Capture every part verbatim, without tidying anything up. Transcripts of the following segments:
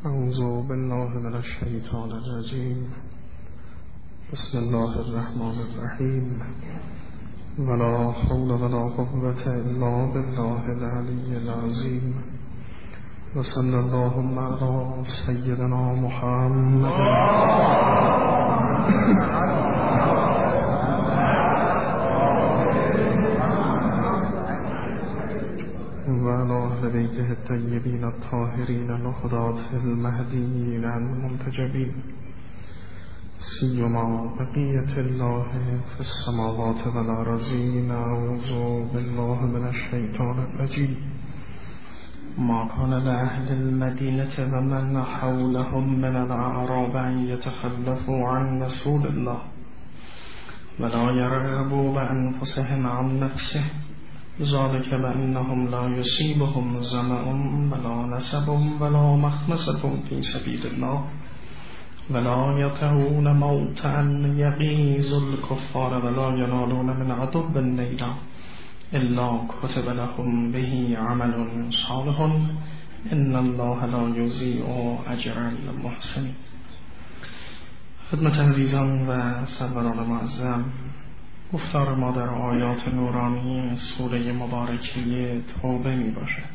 اعوذ بالله من الشیطان الرجیم. بسم الله الرحمن الرحیم. ولا حول ولا قوة الا بالله العلی العظیم. و صلی اللهم علی سیدنا محمد و علی اهل بیته الطیبین الطاهرین الهداة المهدیین المنتجبین، سیما بقیة الله فی السماوات والارضین. اعوذ بالله من الشیطان الرجیم. ما كان لأهل المدینة و من حولهم من الاعراب ان يتخلفوا عن رسول الله ولا يرغبوا بأنفسهم عن نفسه، ذلك بأنهم لا يصيبهم ظمأ ولا نصب ولا مخمصة في سبيل الله ولا يطؤون موطئا يغيظ الكفار ولا ينالون من عدو نيلا إلا كتب لهم به عمل صالح إن الله لا يضيع أجر المحسنين. خدمت عزیزان و سروران معظم، گفتار ما در آیات نورانی سوره مبارکه توبه می باشد.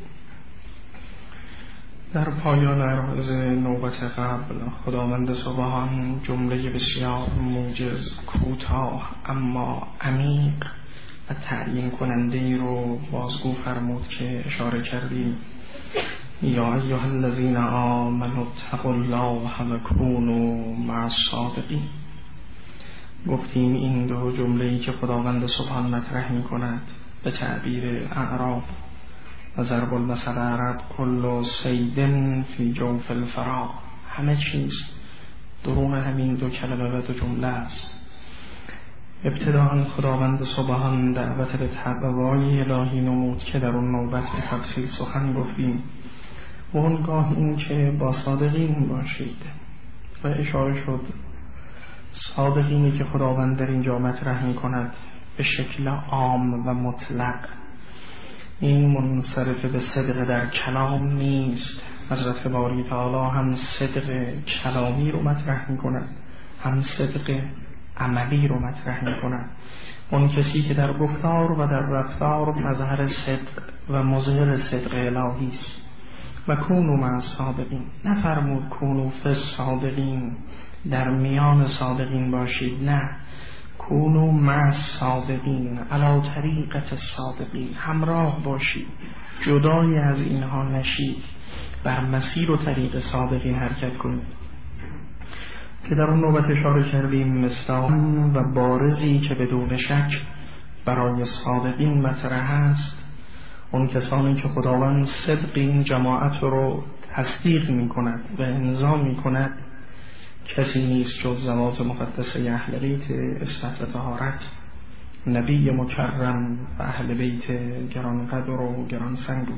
در پایان عرض نوبت قبل خداوند سبحان جمله بسیار موجز، کوتاه اما عمیق و تعیین کننده ای رو بازگو فرمود که اشاره کردیم: یا ایها الذین آمنوا اتقوا الله و کونوا مع الصادقین. گفتیم این دو جمله‌ای که خداوند سبحان مطرح می کند به تعبیر اعراب و ضرب المثل عرب کل صید فی جوف الفراغ، همه چیز درون همین دو کلمه و دو جمله است. ابتداء خداوند سبحان دعوت به تقوای الهی نمود که در اون نوبت به تفصیل سخن گفتیم و اونگاه این که با صادقین باشید و اشاره شد صادقینی که خداوند در اینجا مطرح می کند به شکل عام و مطلق. این منصرف به صدق در کلام نیست. حضرت باری تعالی هم صدق کلامی رو مطرح می کند، هم صدق عملی رو مطرح می کند. اون کسی که در گفتار و در رفتار مظهر صدق و مظهر صدق الهی است. و کونوا مع الصادقین، نفرمود کونوا فی الصادقین، در میان صادقین باشید، نه، کونوا مع الصادقین، علی طریقة الصادقین، همراه باشید، جدای از اینها نشید، بر مسیر و طریق صادقین حرکت کنید. که در اون نوبت اشاره کردیم مصداق و بارزی که بدون شک برای صادقین مطرح است، اون کسانی که خداوند صدق این جماعت رو تصدیق می کند و امضا می کند کسی نیست جز ذوات مقدسه اهل بیت عصمت و طهارت، نبی مکرم و اهل بیت گرانقدر و گرانسنگ.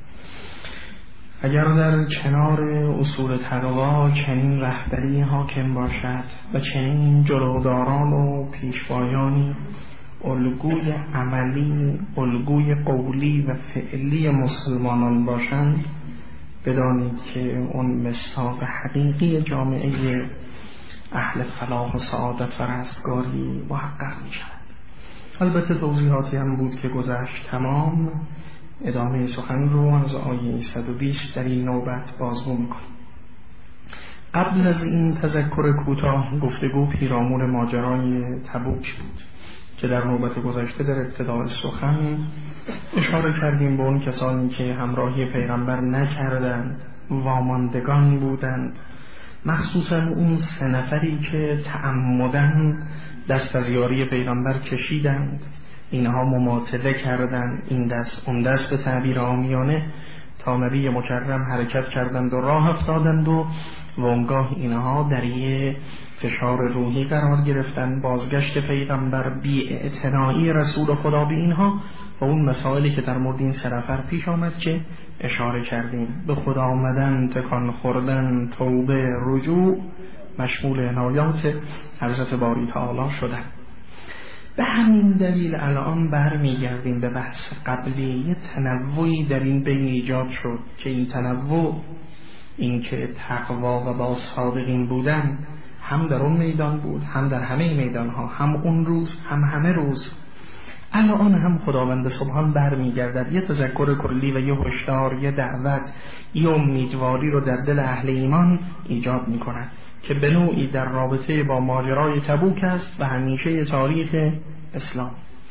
اگر در کنار اصول تقوا چنین رهبری حاکم باشد و چنین جلوداران و پیشوایانی الگوی عملی، الگوی قولی و فعلی مسلمانان باشند، بدانید که اون مصداق حقیقی جامعه اهل فلاح و سعادت و رستگاری محقق می شود. البته توضیحاتی هم بود که گذشت تمام. ادامه سخن رو از آیه صد و بیست در این نوبت بازگو می کنیم. قبل از این تذکر کوتاه گفتگو پیرامون ماجرای تبوک بود که در نوبت گذشته در ابتدای سخن اشاره کردیم به اون کسانی که همراهی پیغمبر نکردند، واماندگان بودند، مخصوصا اون سه نفری که تعمدن دست از یاری پیغمبر کشیدند. اینها مماطله کردند، این دست اون دست به تعبیر عامیانه، تا نبی مکرم حرکت کردند و راه افتادند و وانگاه اینها در یه فشار روحی قرار گرفتن. بازگشت پیغمبر، بی اعتنایی رسول خدا به اینها و اون مسائلی که در مورد این سه نفر پیش آمد که اشاره کردیم، به خدا آمدن، تکان خوردن، توبه، رجوع، مشمول عنایات حضرت باری تعالی شدن. به همین دلیل الان برمیگردیم به بحث قبلی. یه تنوعی در این بین ایجاد شد که این تنوع اینکه تقوا و با صادقین بودن هم در اون میدان بود، هم در همه میدان ها، هم اون روز هم همه روز. الان هم خداوند سبحان برمیگردد، یه تذکر کلی و یه هشدار، یه دعوت، یه امیدواری رو در دل اهل ایمان ایجاد میکند که به نوعی در رابطه با ماجرای تبوک است و همیشه تاریخ اسلام.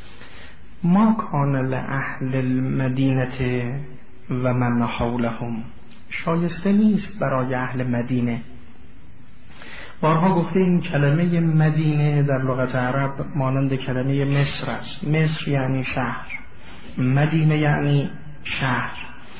ما کان لأهل المدینه و من حولهم، شایسته نیست برای اهل مدینه. بارها گفته این کلمه مدینه در لغت عرب مانند کلمه مصر است. مصر یعنی شهر، مدینه یعنی شهر.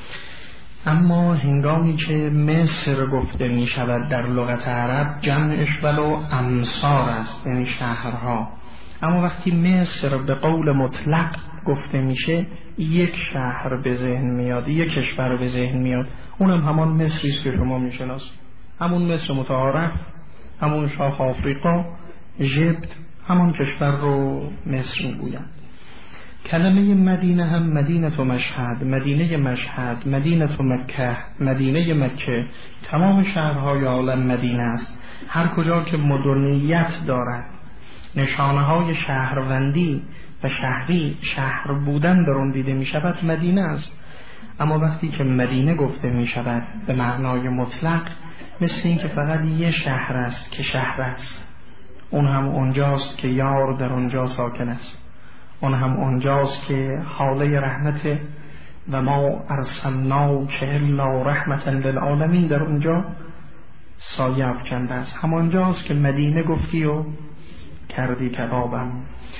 اما هنگامی که مصر گفته می شود در لغت عرب جمعش ولو امصار است، یعنی شهرها. اما وقتی مصر به قول مطلق گفته میشه یک شهر به ذهن میاد، یک کشور به ذهن میاد، اونم همان مصری است که شما میشناسید، همون مصر متعارف، همون شاخ آفریقا، ژبت، همون کشور رو مصر میگویند. کلمه مدینه هم مدینه و مشهد، مدینه مشهد، مدینه و مکه، مدینه مکه، تمام شهرهای عالم مدینه است. هر کجا که مدرنیت دارد، نشانه های شهروندی و شهری، شهر بودن در اون دیده می شود، مدینه است. اما وقتی که مدینه گفته می شود به معنای مطلق، مثل این که فقط یه شهر است که شهر است، اون هم اونجاست که یار در اونجا ساکن است، اون هم اونجاست که حاله رحمت و ما ارسلناک الا رحمتا للعالمین در اونجا سایه افکنده است. همانجاست که مدینه گفتی و کردی کبابم.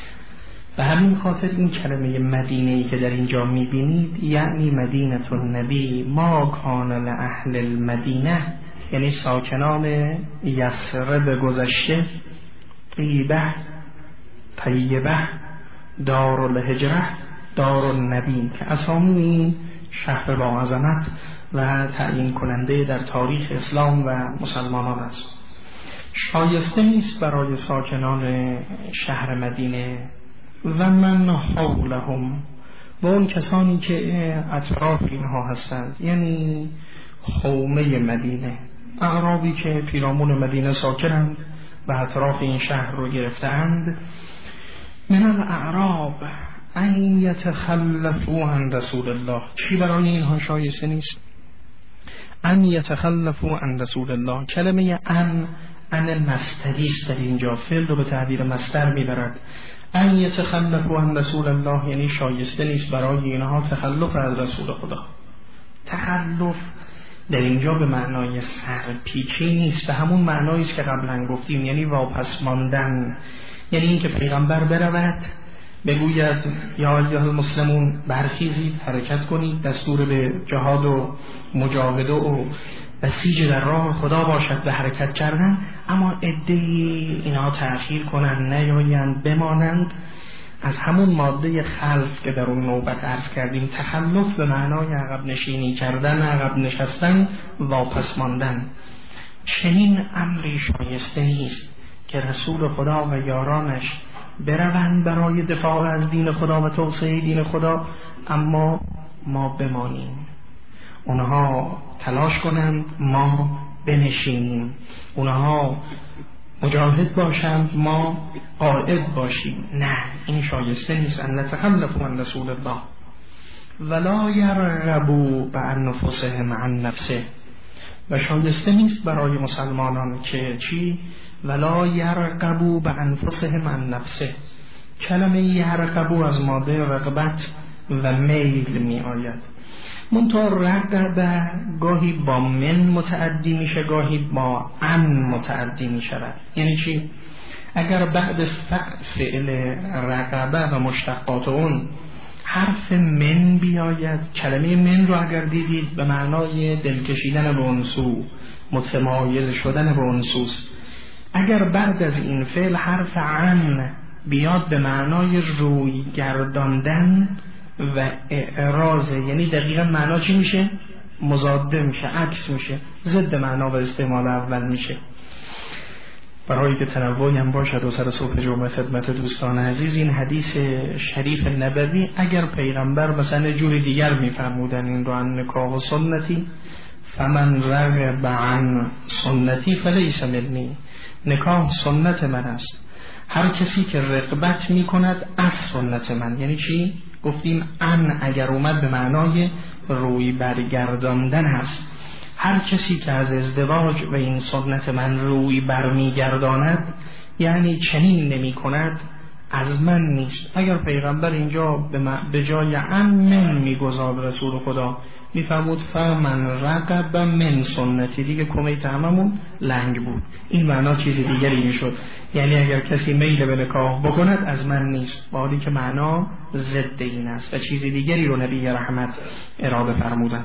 و همین خاطر این کلمه مدینه‌ای که در اینجا میبینید یعنی مدینه النبی. ما کان لأهل المدینه، یعنی ساکنان یثرب گذشته، طیبه، طیبه، دارالهجره، دارالنبی، که اسامی این شهر با عظمت و تعیین کننده در تاریخ اسلام و مسلمانان است. شایسته نیست برای ساکنان شهر مدینه و من حولهم، و اون کسانی که اطراف اینها هستند، یعنی حومه مدینه، اعرابی که پیرامون مدینه ساکنند و اطراف این شهر رو گرفتند. من الاعراب ان یتخلفوا عن رسول الله، چی برای اینها شایسته نیست؟ ان یتخلفوا عن رسول الله، کلمه ان ان مصدری است در اینجا، فعل رو به تعبیر مصدر میبرد. ان یتخلفوا عن رسول الله یعنی شایسته نیست برای اینها تخلف از رسول خدا. تخلف در اینجا به معنای سرپیچی نیست، به همون معنایی است که قبلا گفتیم، یعنی واپس ماندن، یعنی اینکه پیغمبر برود بگوید یا ایها المسلمون برخیزید، حرکت کنید، دستور به جهاد و مجاهده و بسیج در راه خدا باشد به حرکت کردن، اما عده‌ای اینا تأخیر کنند، نیایند، بمانند. از همون ماده خلف که در اون نوبت عرض کردیم، تخلف به معنای عقب نشینی کردن، عقب نشستن، واپس ماندن. چنین امری شایسته نیست که رسول خدا و یارانش بروند برای دفاع از دین خدا و توسعه دین خدا، اما ما بمانیم، اونها تلاش کنند ما بنشینیم، اونها مجاهد باشند ما قائد باشیم. نه، این شایسته نیست. ان نتخلف عن رسول الله ولا یرغبوا بانفسهم عن نفسه، و شایسته نیست برای مسلمانان که چی؟ ولا یرغبوا بانفسهم عن نفسه. کلمه یرغبوا از ماده رغبت و میل می آید. منتها رغبه گاهی با من متعدی میشه، گاهی با ان متعدی میشود. یعنی چی؟ اگر بعد فعل رغبه و مشتقات اون حرف من بیاید، کلمه من رو اگر دیدید به معنای دل کشیدن به اون سو، متمایل شدن به اون سوست. اگر بعد از این فعل حرف عن بیاد به معنای روی گرداندن و اعراض، یعنی دقیقا معنا چی میشه؟ مضاده میشه، عکس میشه، ضد معنا و استعمال اول میشه. برای که تنوعی هم باشد و سر صبح جمعه خدمت دوستان عزیز، این حدیث شریف نبوی اگر پیغمبر مثلا جور دیگر میفرمودن این رو، ان نکاح و سنتی فمن رغب عن سنتی فلیس منی، نکاح سنت من است، هر کسی که رغبت می کند از سنت من. یعنی چی؟ گفتیم ان اگر اومد به معنای روی برگرداندن هست، هر کسی که از ازدواج و این سنت من روی برمیگرداند، یعنی چنین نمی کند، از من نیست. اگر پیغمبر اینجا به جای ان من میگذار رسول خدا میفرمود فمن رغب من سنتی، دیگه کمیت هممون لنگ بود، این معنا چیز دیگری میشد. یعنی اگر کسی میل به نکاح بکند از من نیست، با حالی که معنا ضد این است و چیز دیگری رو نبی رحمت اراده فرمودن.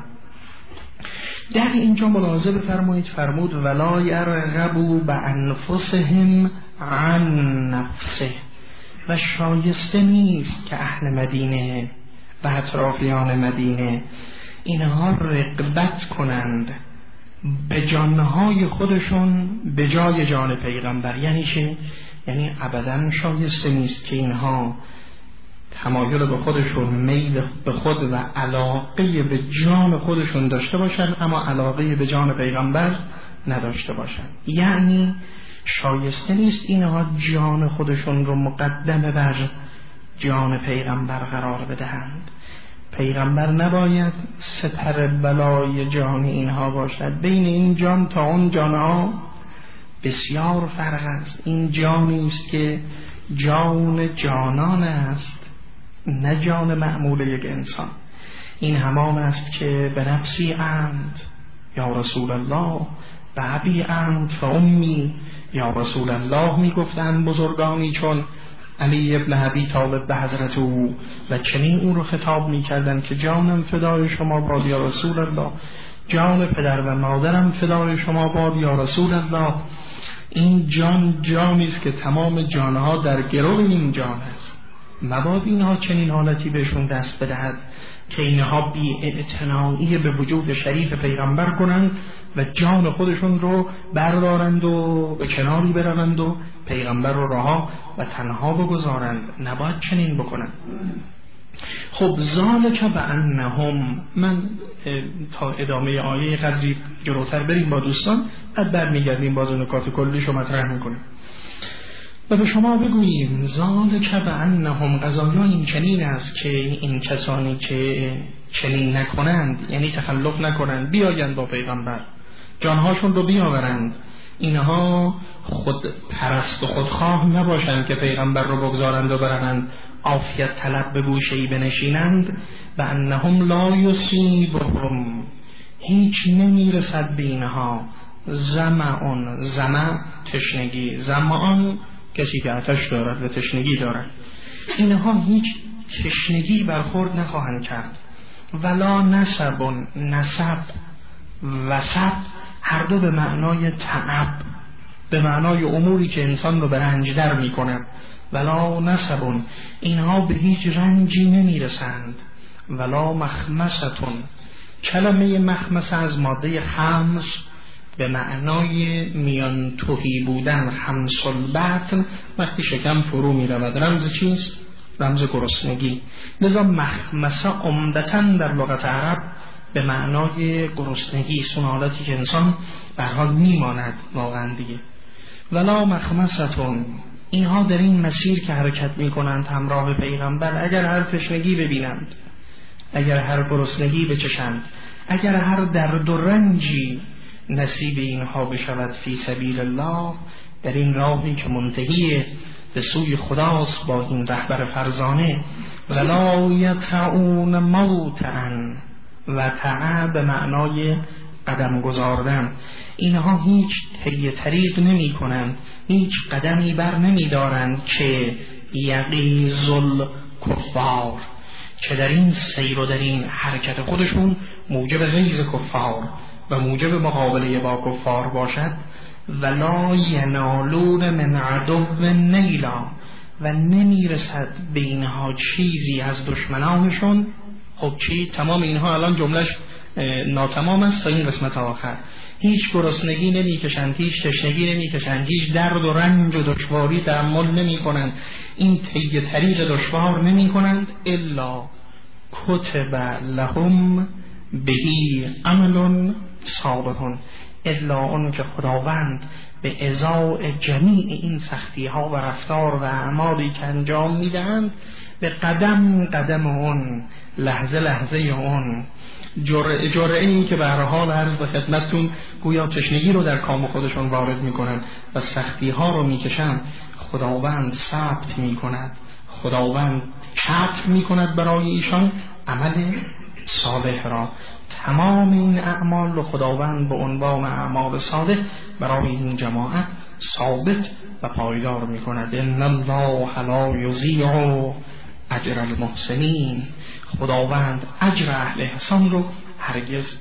در اینجا ملاحظه بفرمایید، فرمود ولا یرغبوا بانفسهم عن نفسه، و شایسته نیست که اهل مدینه و اطرافیان مدینه اینها رغبت کنند به جانهای خودشون به جای جان پیغمبر. یعنی چه؟ یعنی ابداً شایسته نیست که اینها تمایل به خودشون، میل به خود و علاقه به جان خودشون داشته باشند اما علاقه به جان پیغمبر نداشته باشند. یعنی شایسته نیست اینها جان خودشون رو مقدم بر جان پیغمبر قرار بدهند. پیغمبر نباید سپر بلای جان اینها باشد. بین این جان تا اون جانها بسیار فرق است. این جانی است که جان جانان است، نه جان معمول یک انسان. این همان است که به نفسی اند یا رسول الله، به ابی اند و امی یا رسول الله می گفتند بزرگانی چون علی ابن ابی طالب به حضرت او، و چنین او رو خطاب می کردن که جانم فدای شما باد یا رسول الله، جان پدر و مادرم فدای شما باد یا رسول الله. این جان جانی است که تمام جانها در گرو این جان است. مباد اینها چنین حالتی بهشون دست بدهد که اینها بی اعتنایی به وجود شریف پیغمبر کنند و جان خودشون رو بردارند و به کناری برند و پیغمبر رو رها و تنها بگذارند. نباید چنین بکنند. خب ذالک بانهم، من تا ادامه آیه قدری جلوتر بریم با دوستان، بعد برمیگردیم باز نکات کلیشو مطرح میکنیم و به شما بگوییم ذالک بانهم، قضایا این چنین است که این کسانی که چنین نکنند، یعنی تخلف نکنند، بیایند با پیغمبر جانهاشون رو بیاورند، اینها خود پرست و خودخواه نباشند که پیغمبر رو بگذارند و برند عافیت طلب به گوشه‌ای بنشینند. و انهم لا یصیبهم، هیچ نمیرسد به اینها ظمأ، ظمأ تشنگی، ظمآن کسی که آتش دارد و تشنگی دارد، اینها هیچ تشنگی برخورد نخواهند کرد. ولا نصب، نصب وصب هر دو به معنای تعب، به معنای اموری که انسان رو به رنج در می کند. ولا نصب، اینها به هیچ رنجی نمی رسند. ولا مخمستون، کلمه مخمسه از ماده خمس به معنای میان توهی بودن، خمس البطن، وقتی شکم فرو می رود. رمز چیست؟ رمز گرسنگی. لذا مخمسه عمدتاً در لغت عرب به معنای گرسنگی، اون حالتی که انسان به حال میماند واقعا دیگه. ولا مخمستون، اینها در این مسیر که حرکت میکنند همراه پیغمبر، اگر هر تشنگی ببینند، اگر هر گرسنگی بچشند، اگر هر درد و رنجی نصیب اینها بشود فی سبیل الله، در این راهی که منتهی به سوی خداست با این رهبر فرزانه. ولا یطعون موطئا، و طع به معنای قدم گذاردن، اینها هیچ طی طریق نمی کنند، هیچ قدمی بر نمی دارند که یغیظ الکفار، که در این سیر و در این حرکت خودشون موجب غیظ کفار و موجب مقابله با کفار باشد. ولا ینالون من عدو نیلا، و نمی رسد به اینها چیزی از دشمنانشون. خب چی؟ تمام اینها الان جملش ناتمام است تا این قسمت آخر. هیچ گرسنگی نمی کشند، هیچ تشنگی نمی کشند، هیچ درد و رنج و دشواری تحمل نمی کنند، این طی طریق دشوار نمی کنند. الا کتب لهم بهی عمل صابرون الا اون که خداوند به ازای جمیع این سختی ها و رفتار و اعمالی که انجام میدهند به قدم قدم اون، لحظه لحظه اون، جرعه جرعه این که به هر حال عرض به خدمتتون گویا تشنگی رو در کام خودشون وارد میکنن و سختی ها رو میکشن، خداوند ثبت میکند، خداوند کتب میکند برای ایشان عمل صالح را. تمام این اعمال رو خداوند به عنوان اعمال صالح برای این جماعت ثابت و پایدار میکند. ان الله لا یضیع اجر المحسنین، خداوند اجر اهل احسان رو هرگز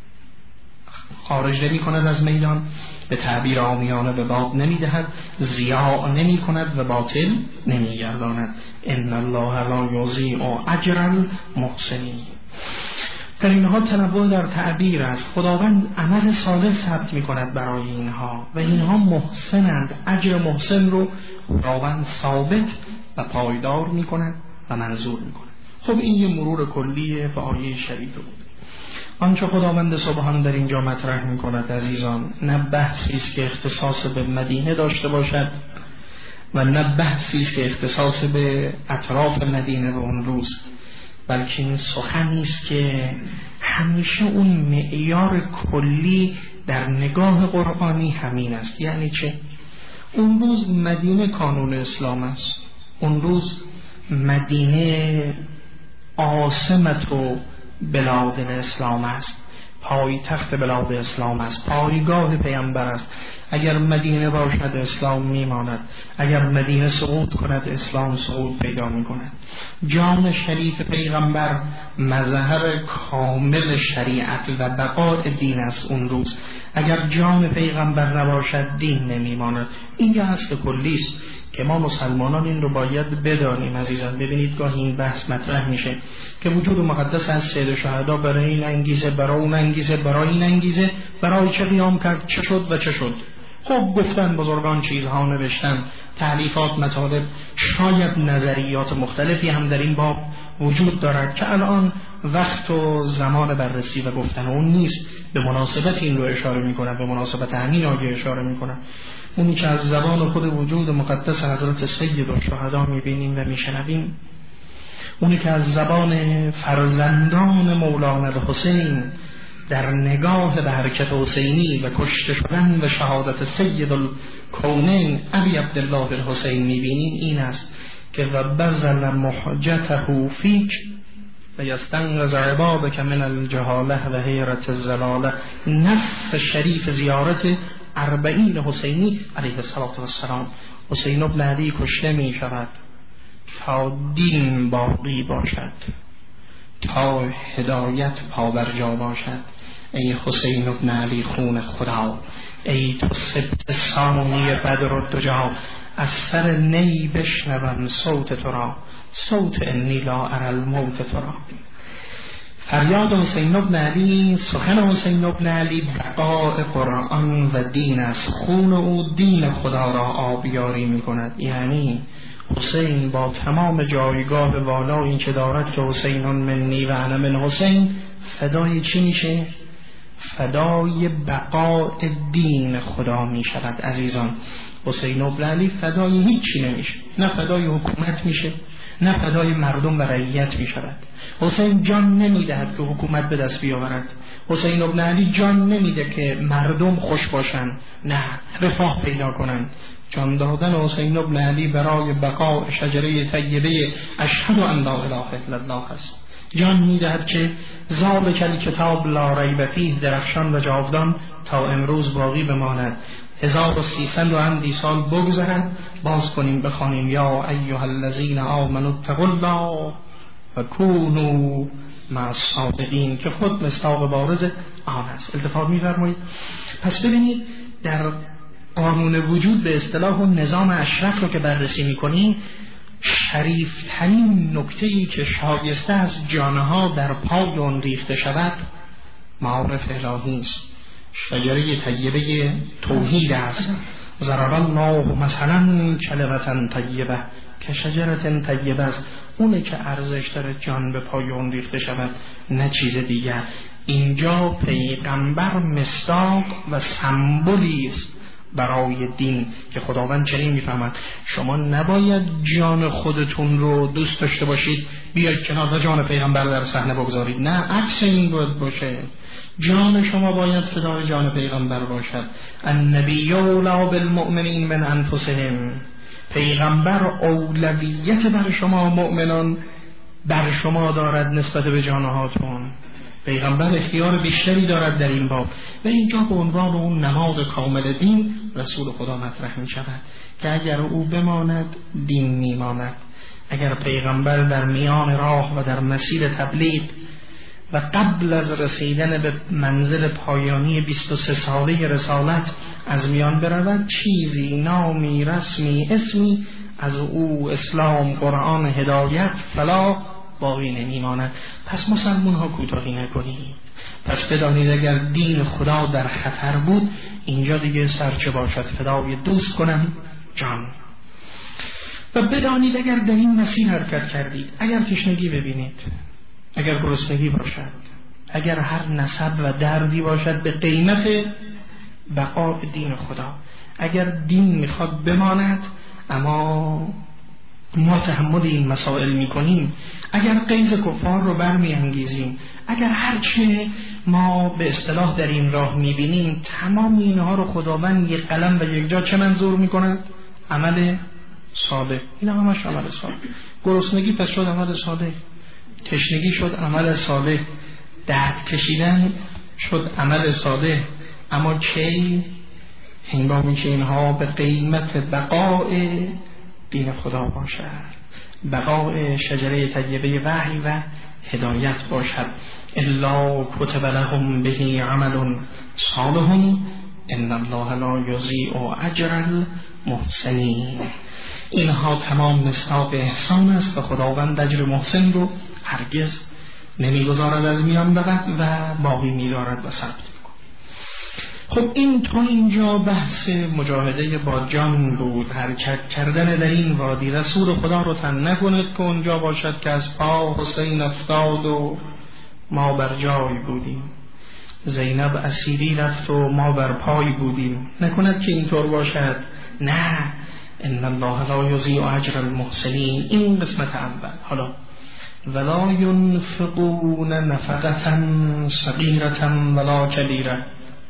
خارج نمی کند از میدان، به تعبیر عامیانه به باد نمی دهد، ضیاع نمی کند و باطل نمی گرداند. ان الله لا یضیع اجر المحسنین. در اینها تنوع در تعبیر است. خداوند عمل صالح ثبت می کند برای اینها و اینها محسنند، اجر محسن رو خداوند ثابت و پایدار می کند و منظور می کند. خب این یه مرور کلیه به آیه شریف بود. آنچه خداوند سبحان در اینجا مطرح می کند عزیزان، نه بحثی است که اختصاص به مدینه داشته باشد و نه بحثی است که اختصاص به اطراف مدینه و اون روز، بلکه این سخنی است که همیشه اون معیار کلی در نگاه قرآنی همین است. یعنی چه؟ اون روز مدینه کانون اسلام است، اون روز مدینه عاصمت و بلاد اسلام است، پای تخت بلاد اسلام است، پایگاه پیامبر است. اگر مدینه باشد اسلام میماند، اگر مدینه سقوط کند اسلام سقوط پیدا میکند. جان شریف پیغمبر مظهر کامل شریعت و بقاء دین است اون روز. اگر جان پیغمبر نباشد دین نمیماند. این یه اصل کلی است که ما مسلمانان این رو باید بدانیم عزیزان. ببینید گاهی این بحث مطرح میشه که وجود مقدس از سید شهدا برای این انگیزه، برای اون انگیزه، برای این انگیزه، برای چه قیام کرد، چه شد و چه شد. خب گفتن بزرگان چیزها نوشتن، تألیفات، مطالب، شاید نظریات مختلفی هم در این باب وجود دارد که الان وقت و زمان بررسی و گفتن اون نیست. به مناسبت این رو اشاره میکنم، به مناسبت همین آیه اشاره میکنم. اونی که از زبان خود وجود مقدس حضرت سید الشهدا میبینیم و میشنویم، اونی که از زبان فرزندان مولانا الحسین در نگاه به حرکت حسینی و کشته شدن و شهادت سید الکونین ابی عبدالله الحسین میبینیم این است که و بذل محجته فیک و یستنقذ عبادک من الجهاله و حیرت الزلاله. نص شریف زیارت اربعین حسینی علیه السلام. حسین بن علی کشته می شود تا دین باقی باشد، تا هدایت پابرجا باشد. ای حسین بن علی خون خدا، ای تو سبت ثانی بدر الدجا، از سر نی بشنوم صوت تو را، صوت انی لا اری الموت تو را. فریاد حسین بن علی، سخن حسین بن علی بقاء قرآن و دین است. خون او دین خدا را آبیاری می کند. یعنی حسین با تمام جایگاه والایی که دارد که حسین منی و انا من حسین، فدای چی میشه؟ فدای بقاء دین خدا می شود عزیزان. حسین بن علی فدای هیچی نمیشه، نه فدای حکومت میشه، نه فدای مردم و رعیت می شود. حسین جان نمیدهد که حکومت به دست بیاورد. حسین بن علی جان نمیده که مردم خوش باشند، نه رفاه پیدا کنند. جان دادن حسین بن علی برای بقاء شجره طیبه اشهد ان لا اله الا الله است. جان میدهد که ذالک الکتاب لا ریب فیه درخشان و جاودان تا امروز باقی بماند. هزار و سیصد و اندی سال بگذرد باز کنیم بخوانیم یا ایها الذین آمنوا اتقوا الله و کونوا مع الصادقین که خود مصداق بارز آن است. التفات می‌فرمایید. پس ببینید در قانون وجود به اصطلاح و نظام اشرف رو که بررسی می‌کنیم، شریفترین نکته‌ای که شایسته از جانها در پای آن ریخته شود معارف الهی است. شجره طیبه توحید است. ضرب الله مثلا کلمة طیبه که شجره طیبه است. اونه که ارزش داره جان به پای اون ریخته شود، نه چیز دیگر. اینجا پیغمبر مصداق و سمبولی است برای دین که خداوند چنین میفهمد شما نباید جان خودتون رو دوست داشته باشید بیاید کنار جان پیغمبر در صحنه بگذارید، نه، عکس این باید باشه. جان شما باید فدای جان پیغمبر باشد. النبی اولی بالمؤمنین من انفسهم، پیغمبر اولویت بر شما مؤمنان بر شما دارد نسبت به جانهاتون. پیغمبر اختیار بیشتری دارد در این باب و اینجا به عنوان اون نماد کامل دین رسول خدا مطرح می شود که اگر او بماند دین می ماند. اگر پیغمبر در میان راه و در مسیر تبلیغ و قبل از رسیدن به منزل پایانی بیست و سه ساله رسالت از میان برود، چیزی، نامی، رسمی، اسمی از او، اسلام، قرآن، هدایت، فلاح باقی نمیماند. پس مسلمون ها کوتاهی نکنید. پس بدانید اگر دین خدا در خطر بود اینجا دیگه سرچه باشد فدای دوست کنم جان. و بدانید اگر در این مسیر حرکت کردید، اگر تشنگی ببینید، اگر گرسنگی باشد، اگر هر نسب و دردی باشد به قیمت بقاء دین خدا، اگر دین میخواد بماند اما ما تحمل این مسائل میکنیم، اگر قیز کفار رو برمی انگیزیم، اگر هرچه ما به اصطلاح در این راه میبینیم تمام اینها رو خداوند یک قلم و یک جا چه منظور میکند؟ عمل صالح. این همش عمل صالح. گرسنگی پس شد عمل صالح، تشنگی شد عمل صالح، درد کشیدن شد عمل صالح. اما چه هنگامی که اینها به قیمت بقاء دین خدا باشد، بقاء شجره طیبه وحی و هدایت باشد. الا کتب لهم به عمل صالح ان الله لا یضیع اجر المحسنین. اینها تمام مصداق احسان است و خداوند اجر محسن رو هرگز نمیگذارد از میان برد و باقی می‌دارد و ثبت. خب این تا اینجا بحث مجاهده با جان بود، حرکت کردن در این وادی. رسول خدا رو تن نکند که اونجا باشد که از پا حسین افتاد و ما بر جای بودیم، زینب اسیری رفت و ما بر پای بودیم. نکند که اینطور باشد، نه، ان الله لا یضیع اجر المحسنین. این قسمت اول. حالا ولا ينفقون نفقة صغيرة ولا كبيرة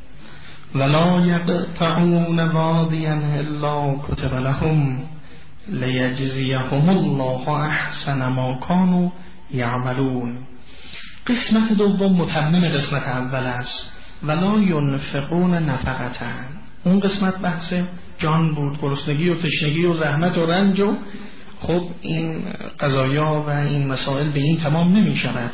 ولا يقطعون واديا الا كتب لهم لیجزیهم الله احسن ما كانوا یعملون. قسمت دوم متمم قسمت اول است. ولا ينفقون نفقة. اون قسمت بحث جان بود، گرسنگی و تشنگی و زحمت و رنج و خب این قضایا و این مسائل به این تمام نمی شود.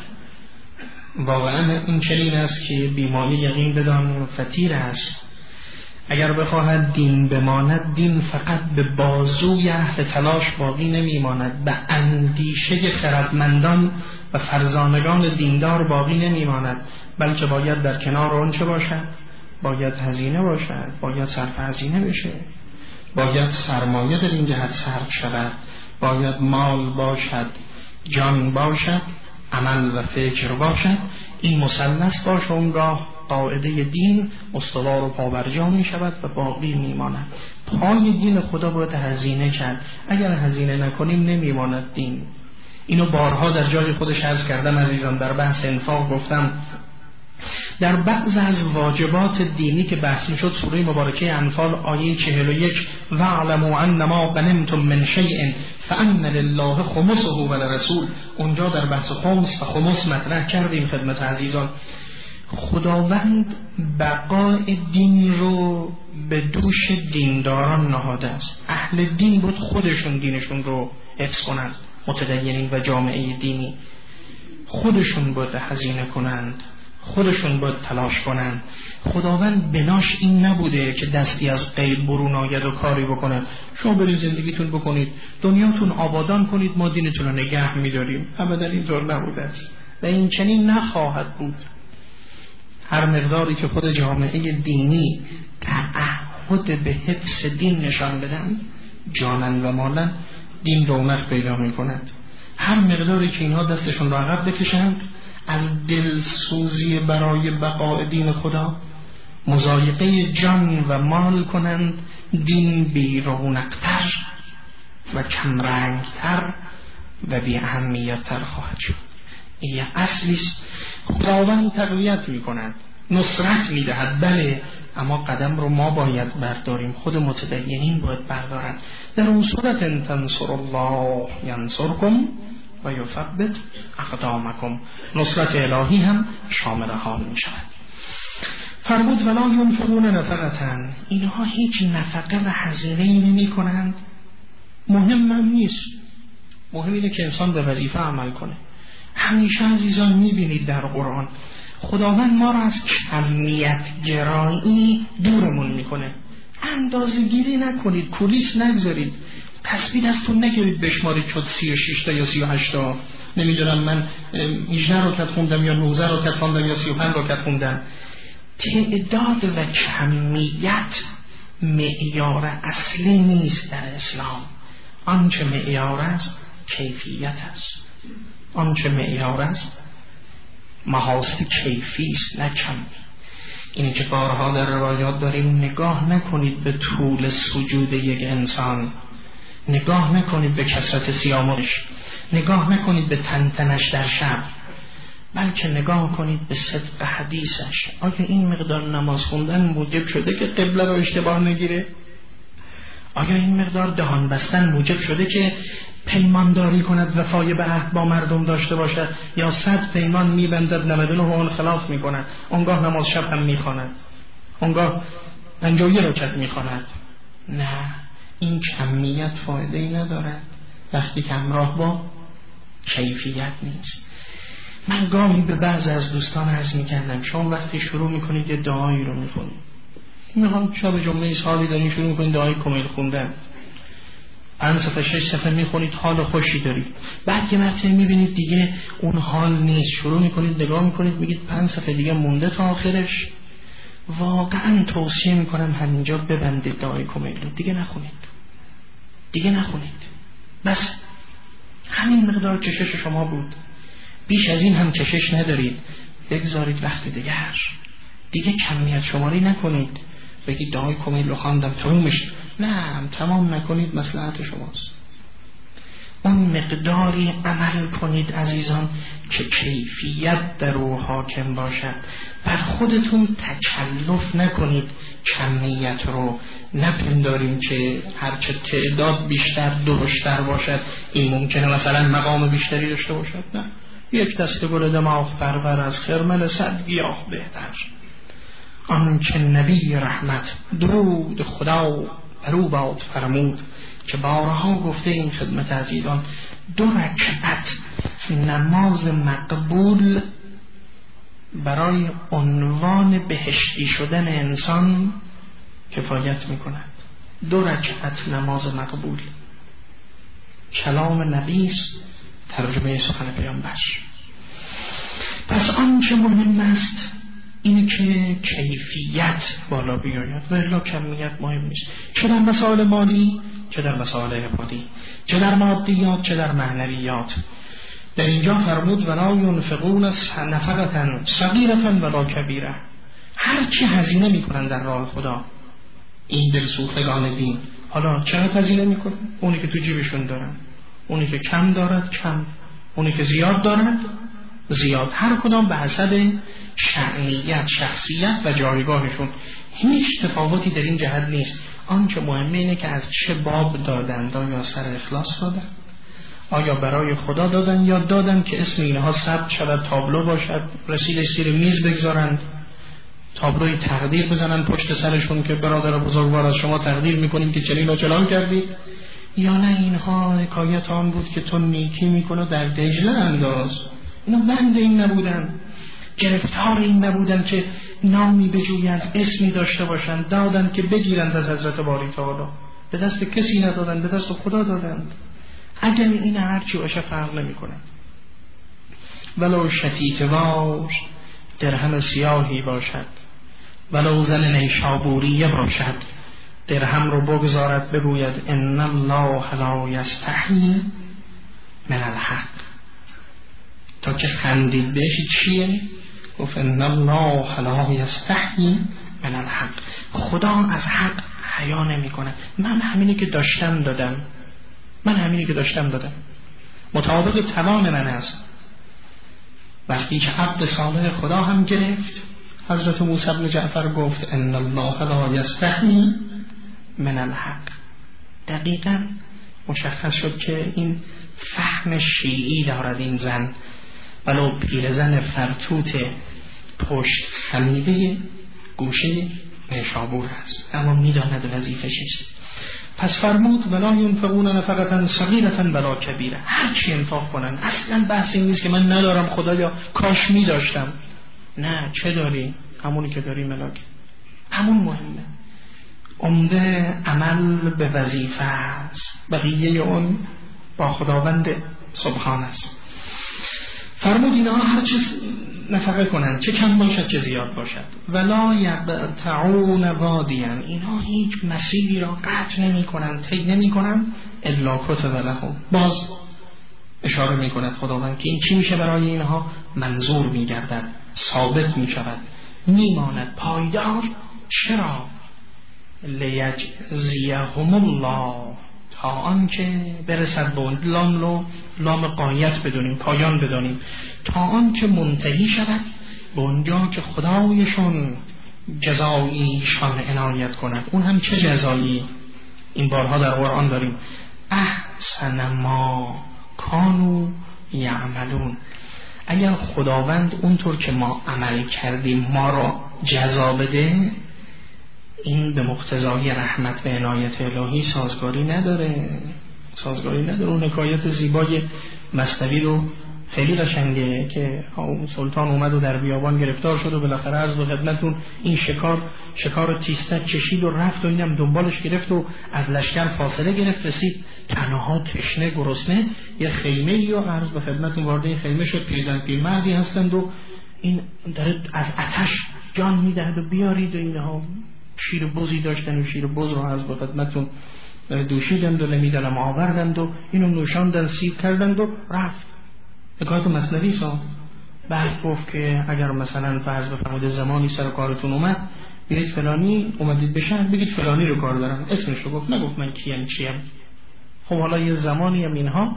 واقعا این چنین است که بیماری یقین بدان فتیر است. اگر بخواهد دین بماند، دین فقط به بازوی اهل تلاش باقی نمی ماند، به اندیشه خردمندان و فرزانگان دیندار باقی نمی ماند، بلکه باید در کنار اون چه باشد؟ باید هزینه باشد، باید صرف هزینه بشه، باید سرمایه در این جهت صرف شود، باید مال باشد، جان باشد، عمل و فکر باشد. این مثلث باشه اونگاه قاعده دین استوار و پابرجا می شود و باقی می ماند. پای دین خدا باید هزینه کرد. اگر هزینه نکنیم نمی ماند دین. اینو بارها در جای خودش عرض کردم عزیزان، در بحث انفاق گفتم در بعض از واجبات دینی که بحث می شد، سوره مبارکه انفال آیه چهل و یک وَاعْلَمُوا أَنَّمَا غَنِمْتُم مِّن شَيْءٍ فَأَنَّ لِلَّهِ خُمُسَهُ وَلِلرَّسُولِ. اونجا در بحث خمس و خمس مطرح کردیم خدمت عزیزان. خداوند بقای دین رو به دوش دینداران نهاده است. اهل دین بود خودشون دینشون رو حفظ کنند، متدینین و جامعه دینی خودشون بود هزینه کنند، خودشون باید تلاش کنن. خداوند بناش این نبوده که دستی از غیب برون آید و کاری بکنه شما برید زندگیتون بکنید، دنیاتون آبادان کنید، ما دینتون رو نگه میداریم. ابدا اینطور نبوده است و این چنین نخواهد بود. هر مقداری که خود جامعه دینی تعهد به حفظ دین نشان بدن، جانن و مالن، دین رونق پیدا می کند. هر مقداری که اینها دستشون را عقب بکشند، از دلسوزی برای بقای دین خدا مضایقه جان و مال کنند، دین بی رونق‌تر و کمرنگتر و بی اهمیت‌تر خواهد شد. این یه اصلیست. خداوند تقویت می کند، نصرت می دهد، بله، اما قدم رو ما باید برداریم، خود متدینین باید بردارن. در اون صورت ان تنصر الله ینصرکم و یثبت اقدامکم، نصرت الهی هم شامل حال می شود. فرمود ولا ینفقون نفقة، اینها هیچ نفقه و هزینه‌ای نمی کنند. مهم هم نیست، مهم اینه که انسان به وظیفه عمل کنه. همیشه عزیزان میبینید در قرآن خداوند ما را از کمیت گرایی دورمون میکنه. اندازه گیری نکنید، کولیس نگذارید، تسبیح دستون نگیرید بشمارید شد سی و شش تا یا سی و هشت تا، نمیدونم من هجده رکعت خوندم یا نوزده رکعت خوندم یا سی و پنج رکعت خوندم. تعداد و کمیت معیار اصلی نیست در اسلام. آنچه معیار است کیفیت است، آنچه معیار است محاسن کیفی است نه کمی. اینی که بارها در روایات داریم، نگاه نکنید به طول سجود یک انسان، نگاه نکنید به کثرت صیامش، نگاه نکنید به تنتنش در شب، بلکه نگاه کنید به صدق حدیثش. آیا این مقدار نماز خوندن موجب شده که قبله رو اشتباه نگیره؟ آیا این مقدار دهان بستن موجب شده که پیمانداری کند، وفای به عهد با مردم داشته باشد، یا صد پیمان میبندد نود و نه اون خلاف میکند، اونگاه نماز شب هم میخواند، اونگاه پنجاه و یک رکعت میخواند؟ نه، این کمیت فایده ای ندارد وقتی که همراه با کیفیت نیست. من گاهی به بعض از دوستان عرض میکردم شما وقتی شروع میکنید یه دعایی رو میکنید، میخوام شب جمعه سالی دارین شروع میکنید دعای کمیل خوندن، پنج صفحه شش صفحه میخونید، حال خوشی دارید، بعد یه مرتبه میبینید دیگه اون حال نیست، شروع میکنید نگاه میکنید میگید پنج صفحه دیگه مونده تا آخرش. واقعا توصیه میکنم همینجا ببندید دعای کمیل رو، دیگه نخونید، دیگه نخونید، بس همین مقدار کشش شما بود، بیش از این هم کشش ندارید، بگذارید وقت دیگر، دیگه کمیت شماری نکنید، بگید دعای کمیل رو خواندم تمومش، نه، تمام نکنید، مصلحت شماست. اون مقداری عمل کنید عزیزان که کیفیت در او حاکم باشد. بر خودتون تکلف نکنید کمیت رو، نپنداریم که هرچه تعداد بیشتر درشتر باشد این ممکنه مثلا مقام بیشتری داشته باشد. نه، یک دسته گل دماغ پرور از خرمن صد گیاه بهتر. آن که نبی رحمت درود خدا برو باد فرمود که بارها گفته این خدمت عزیزان، دو رکعت نماز مقبول برای عنوان بهشتی شدن انسان کفایت می کند. دو رکعت نماز مقبول کلام نبیست، ترجمه سخن پیامبر. پس آنچه مهم است اینه که کیفیت بالا بیاید و الا کمیت مهم نیست، چه در مسائل مالی چه در مسائل عبادی، چه در مادیات چه در معنویات. در اینجا فرمود ولا ینفقون نفقة صغیرة ولا کبیرة، هر چی هزینه میکنن در راه خدا این دلسوختگان دین. حالا چقدر هزینه میکنن؟ اونی که تو جیبشون دارن، اونی که کم دارد کم، اونی که زیاد دارد زیاد، هر کدام به حسب شأنیت، شخصیت و جایگاهشون. هیچ تفاوتی در این جهت نیست. آنچه مهمه اینه که از چه باب دادند، آیا سر اخلاص دادن، آیا برای خدا دادن یا دادن که اسم اینها ثبت شود، تابلو باشد، رسیدش زیر میز بگذارند، تابلوی تقدیر بزنن پشت سرشون که برادر بزرگوار از شما تقدیر میکنیم که چنین و چنان کردید، یا نه اینها حکایت آن بود که تو نیکی میکنه در دجله انداز. اینا بند این نبودن، گرفتار این نبودن که نامی بجویند، اسمی داشته باشند، دادن که بگیرند از حضرت باری تعالی، به دست کسی ندادن، به دست خدا دادند. اگر این هرچی باشه فرق نمی کند، ولو شتیت وار درهم سیاهی باشد، ولو زن نیشابوریه باشد، درهم رو بگذارد بگوید ان الله لا یستحیی من الحق. تا که خندید بهش چیه؟ گفت ان الله لا یستحیی من الحق، خدا از حق حیا نمی کنه. من همینی که داشتم دادم، من همینی که داشتم دادم مطابق توان من است. وقتی که عبد صالح خدا هم گرفت، حضرت موسی بن جعفر گفت ان الله لا یستحیی من الحق. دقیقاً مشخص شد که این فهم شیعی دارد این زن، ولو پیرزن فرتوت پشت خمیده گوشه نیشابور هست، اما میداند وظیفه چیست. پس فرمود ولا ینفقون نفقة صغیرة ولا کبیرة، هر چی انفاق کنن، اصلا بحث این نیست که من ندارم خدایا کاش می داشتم. نه، چه داری؟ همونی که داری ملاک، همون مهمه. عمده عمل به وظیفه است، بقیه اون با خداوند سبحان است. فرمود اینها هر چیز نفقه کنند، چه کم باشد چه زیاد باشد. ولا یقطعون وادیا، اینها هیچ مسیری را قطع نمی کنند، طی نمی کنند الا کتب لهم. باز اشاره می کند خداوند که این چی میشه برای اینها؟ منظور می گردد، ثابت می شود، می ماند پایدار. چرا؟ لیجزیهم الله، تا آنکه برسد به لام لو لام قایت بدونیم، پایان بدونیم، تا آنکه منتهی شود به اونجا که خدایشون جزاییشان عنایت کند. اون هم چه جزایی؟ این بارها در قرآن داریم، احسن ما کانوا یعملون. اگر خداوند اونطور که ما عمل کردیم ما را جزا بده، این به مقتضای رحمت و عنایت الهی سازگاری نداره، سازگاری نداره. اون حکایت زیبای مثنوی رو خیلی قشنگه که سلطان اومد و در بیابان گرفتار شد و بالاخره عرض به خدمتتون این شکار شکار تیستک کشید و رفت و اینم دنبالش گرفت و از لشکر فاصله گرفت، رسید تنها تشنه گرسنه یه خیمه ای و عرض به خدمتتون وارد این خیمه شد. پیرزن پیرمردی هستند و این داره از آتش جان میدهد و بیارید و اینها شیر بزی داشتن و شیر بز رو از به خدمتتون دوشیدند و نمیدونم آوردند و اینو نوشاندن، سیر کردند و رفت. حکایت مثنوی سا بعد گفت که اگر مثلا فرض بفرمایید زمانی سر کارتون اومد، برید فلانی اومدید بشن، بگید فلانی رو کار دارم، اسمش رو گفت، نگفت من کیم چیم. خب حالا یه زمانی هم اینها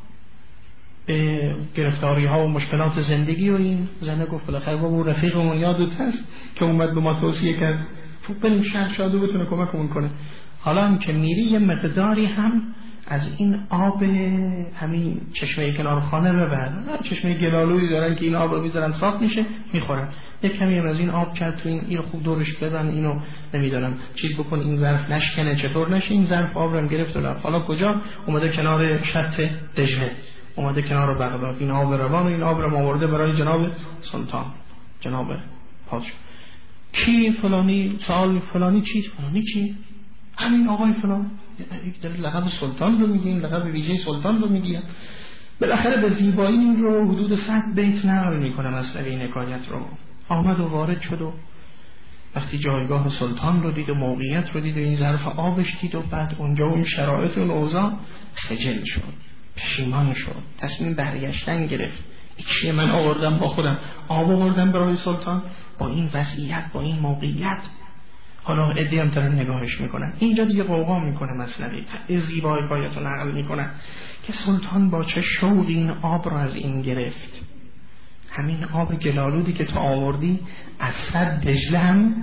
به گرفتاری ها و مشکلات زندگی و این زنه گفت بالاخره بابا رفیقمون یادت هست که اومد به ما توصیه کرد تو بریم شهر شاده بتونه کمکمون کنه. حالا هم که میری یه مقداری هم از این آب همین چشمه کنار خانه ببر، چشمه گلالویی دارن که این آب رو میذارن صاف میشه میخورن، یک کمی از این آب کرد تو این این خوب دورش بدن، اینو نمیدونم چیز بکن این ظرف نشکنه چطور نشه، این ظرف آب رو گرفت و رفت. حالا کجا اومده؟ کنار شط دجله، اومده کنار بغداد، این آب روان و این آب رو آورده برای جناب سلطان، جناب پادشاه. کی فلانی؟ سوال فلانی چی؟ فلانی چی؟ همین آقای فلان، در لقب سلطان رو میگیم، لقب ویژه سلطان رو میگیم. بالاخره به زیبایی این رو حدود صد بیت نقل میکنم از این حکایت رو. آمد و وارد شد و وقتی جایگاه سلطان رو دید و موقعیت رو دید و این ظرف آبش دید و بعد اونجا اون شرایط و اون اوضاع، خجل شد، پشیمان شد، تصمیم برگشتن گرفت. چیه من آوردم با خودم، آب آوردم برای سلطان با این وضعیت، با این موقعیت. حالا ادی هم دارن نگاهش میکنن، اینجا دیگه قوقا میکنه مثنوی، زیبای حکایت رو نقل میکنن که سلطان با چه شوقی این آب رو از این گرفت. همین آب گلالودی که تو آوردی از صد دجله هم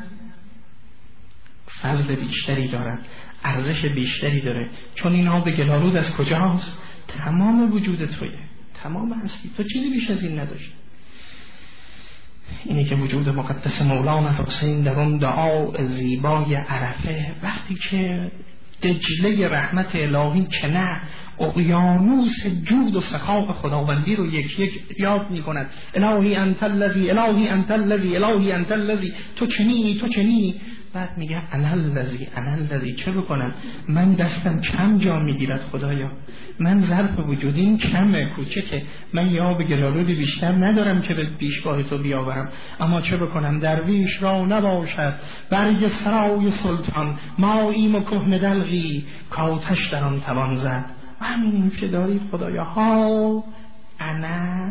فضل بیشتری دارد، ارزش بیشتری داره، چون این آب گلالود از کجاست؟ تمام وجود تویه، تمام هستی، تو چیزی بیش از این نداشت. اینه که وجود مقدس مولانا حسین در اون دعا زیبای عرفه، وقتی که دجله رحمت الهی که نه اقیانوس جود و سخاء خداوندی رو یک یک یاد می کند، الهی انت الذی، الهی انت الذی، الهی انت الذی، تو چنینی تو چنینی. بعد میگه انا الذی، انا الذی، چه بکنم من دستم کم جا میگیرد خدایا، من ظرف وجودیم کمه، کوچکه، من یا به گلالودی بیشتر ندارم که به پیشگاه تو بیاورم، اما چه بکنم درویش را نباشد برگ سرای سلطان، ما ایم و کهن دلغی کاتش در آن توان زد. و همین که داری خدایا، ها انا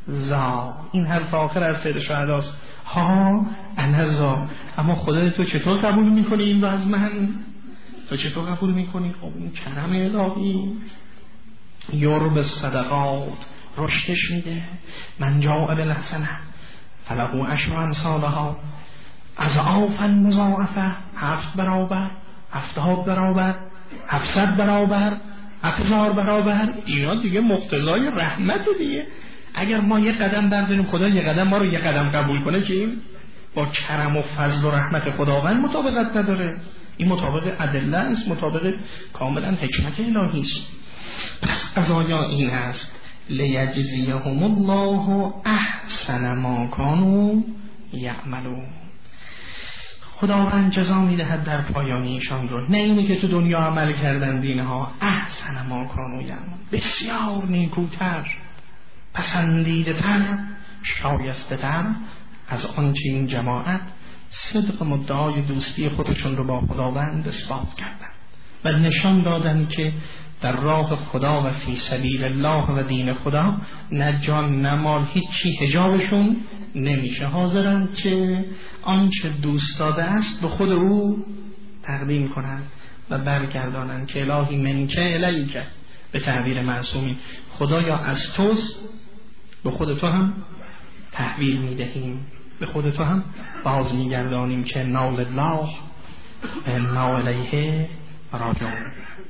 زا، این حرف آخر از فعل شهداست، ها انا زا. اما خدا تو چطور قبول میکنی این رو از من؟ تو چطور قبول میکنی؟ خب این کرم الهی. یرب صدقات، رشدش میده. من جاء بالحسنه فله عشر امثالها، اضعافا مضاعفه، هفت برابر، هفتاد برابر، هفتصد برابر، هزار برابر. اینا دیگه مقتضای رحمت دیگه. اگر ما یه قدم برداریم خدا یه قدم ما رو یه قدم قبول کنه که این با کرم و فضل و رحمت خداوند مطابقت نداره. این مطابق ادله است، مطابق کاملا حکمت الهی است. پس قضایا این است لیجزیهم الله احسن ما کانوا یعملون. خداوند جزا میدهد در پایان ایشان رو، نه اینه که تو دنیا عمل کردن دینها، احسن ما کانوا یعملون، بسیار نیکوتر، پسندیده تر، شایسته تر از آنچه این جماعت صدق مدعای دوستی خودشون رو با خداوند اثبات کردن و نشان دادن که در راه خدا و فی سبیل الله و دین خدا نه جان نه مال هیچی حجابشون نمیشه. حاضرن که آنچه دوست داده است به خود او تقدیم کنند و برگردانند که الهی منکه الیکه، به تعبیر معصومین خدایا از توست، به خود تو هم تحویل میدهیم، به خود تو هم باز میگردانیم که نال الله انا الیه راجعون.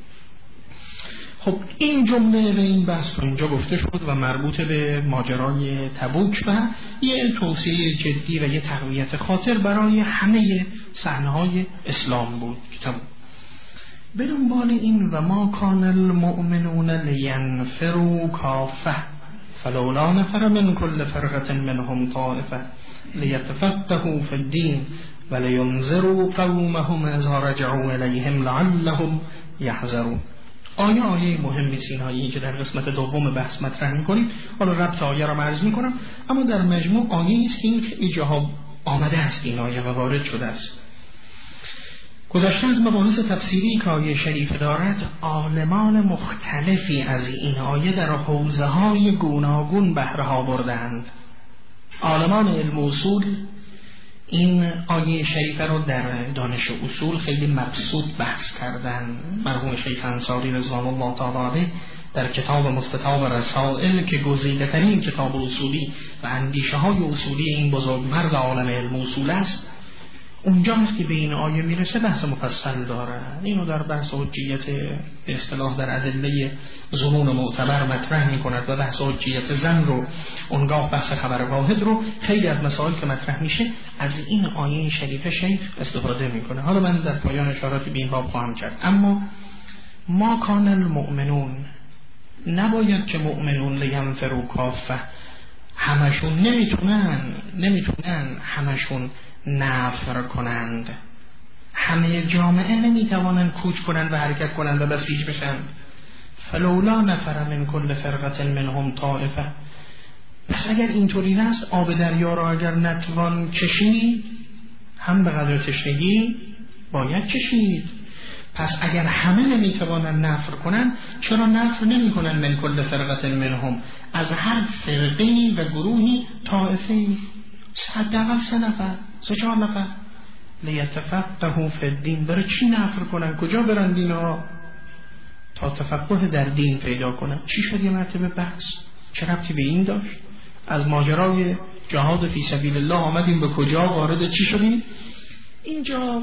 خب این جمله و این بحث اینجا گفته شد و مربوط به ماجرای تبوک و یه توصیه جدی و یه تقویت خاطر برای همه صحنه‌های اسلام بود. کتاب به دنبال این و ما کان المؤمنون لینفروا کافه فلولا نفر من کل فرقة منهم طائفه لیتفقهوا فی الدین ولینذروا قومهم اذا رجعوا الیهم لعلهم یحذرون. آیه آیه مهمی سینایی که در قسمت دوم بحث مطرح می‌کنیم، حالا ربط آیه را عرض می‌کنم، اما در مجموع آیه است که این خیلی جاها آمده است این آیه و وارد شده است. گذشته از مباحث تفسیری که آیه شریف دارد، عالمان مختلفی از این آیه در حوزه‌های گوناگون بهره ها بردند. عالمان علم اصول این آیه شریفه رو در دانش اصول خیلی مبسوط بحث کردن. مرحوم شیخ انصاری رضوان الله تعالی در کتاب مستطاب رسائل که گزیده ترین کتاب اصولی و اندیشه های اصولی این بزرگ مرد عالم علم اصول است، اونجا وقتی به این آیه میرسه بحث مفصل داره. اینو در بحث حجیت به اصطلاح در ادله ظنون معتبر مطرح میکند و بحث حجیت زن رو، اونگاه بحث خبر واحد رو، خیلی از مسائل که مطرح میشه از این آیه شریفه شیخ استفاده میکنه. حالا من در پایان اشاراتی به این باب خواهم کرد. اما ما کان المؤمنون، نباید که مؤمنون لینفروا کافه، همشون نمیتونن نمیتونن همشون نفر کنند، همه جامعه نمیتوانند کوچ کنند و حرکت کنند و بسیج بشند. فلولا نفر من کل فرقة منهم طائفه، پس اگر اینطوری هست آب دریا را اگر نتوان کشید هم به قدر تشنگی باید کشید. پس اگر همه نمیتوانند نفر کنند، چرا نفر نمی کنند من کل فرقة منهم، از هر فرقی و گروهی طائفه‌ای، حداقل سه نفر سه چهار نفر، لیتفقهوا فی الدین. برای چی نفر کنن؟ کجا برن دینا؟ تا تفقه در دین پیدا کنن. چی شد یه مرتبه بحث؟ چه ربطی به این داشت؟ از ماجرای جهاد فی سبیل الله آمدیم به کجا وارد چی شدیم؟ اینجا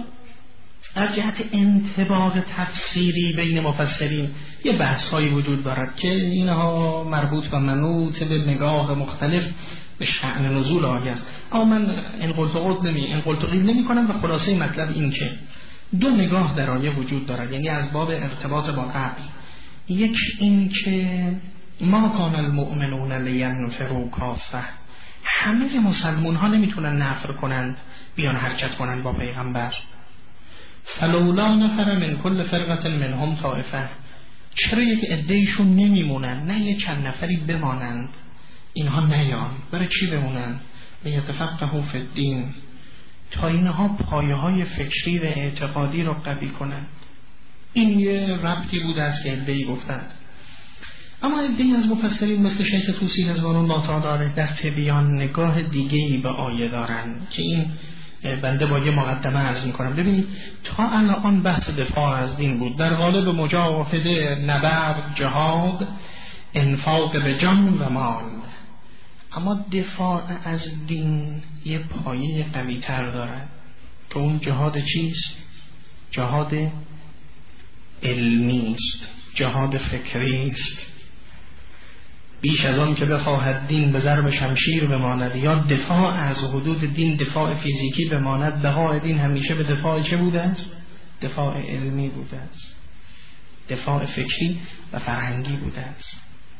از جهت انطباق تفسیری بین مفسرین یه بحث‌هایی وجود دارد که اینها مربوط و منوط به نگاه مختلف به شأن نزول آیه است. اما من این قلت و قلت نمی این قلت و قیل نمی کنم و خلاصه مطلب این که دو نگاه در آیه وجود دارد، یعنی از باب ارتباط با قبل. یک این که ما کان المؤمنون لینفروا کافه، همه مسلمون ها نمیتونن نفر کنند بیان حرکت کنند با پیغمبر. فلولا نفر من کل فرقة منهم طائفه، چرا یک عده‌ایشون نمیمونن، نه یک چند نفری بمانند، اینها نیان. برای چی بمونن؟ لیتفقهوا فی الدین، تا اینها پایه های فکری و اعتقادی رو قوی کنند. این یه ربطی بود از که عده‌ای گفتند. اما عده‌ای از مفسرین مثل شیخ طوسی رضوان الله تعالی علیه در تبیان نگاه دیگه‌ای به آیه دارن که این بنده با یه مقدمه عرض میکنم. ببینید تا الان بحث دفاع از دین بود، در قالب مجاهده، نبرد، جهاد، انفاق به جان و مال. اما دفاع از دین یه پایه قوی تر دارد که اون جهاد چیست؟ جهاد علمی است، جهاد فکری است. بیش از آن که بخواهد دین به ضرب شمشیر بماند یا دفاع از حدود دین دفاع فیزیکی بماند، بقای دین همیشه به دفاع چه بوده است؟ دفاع علمی بوده است، دفاع فکری و فرهنگی بوده است.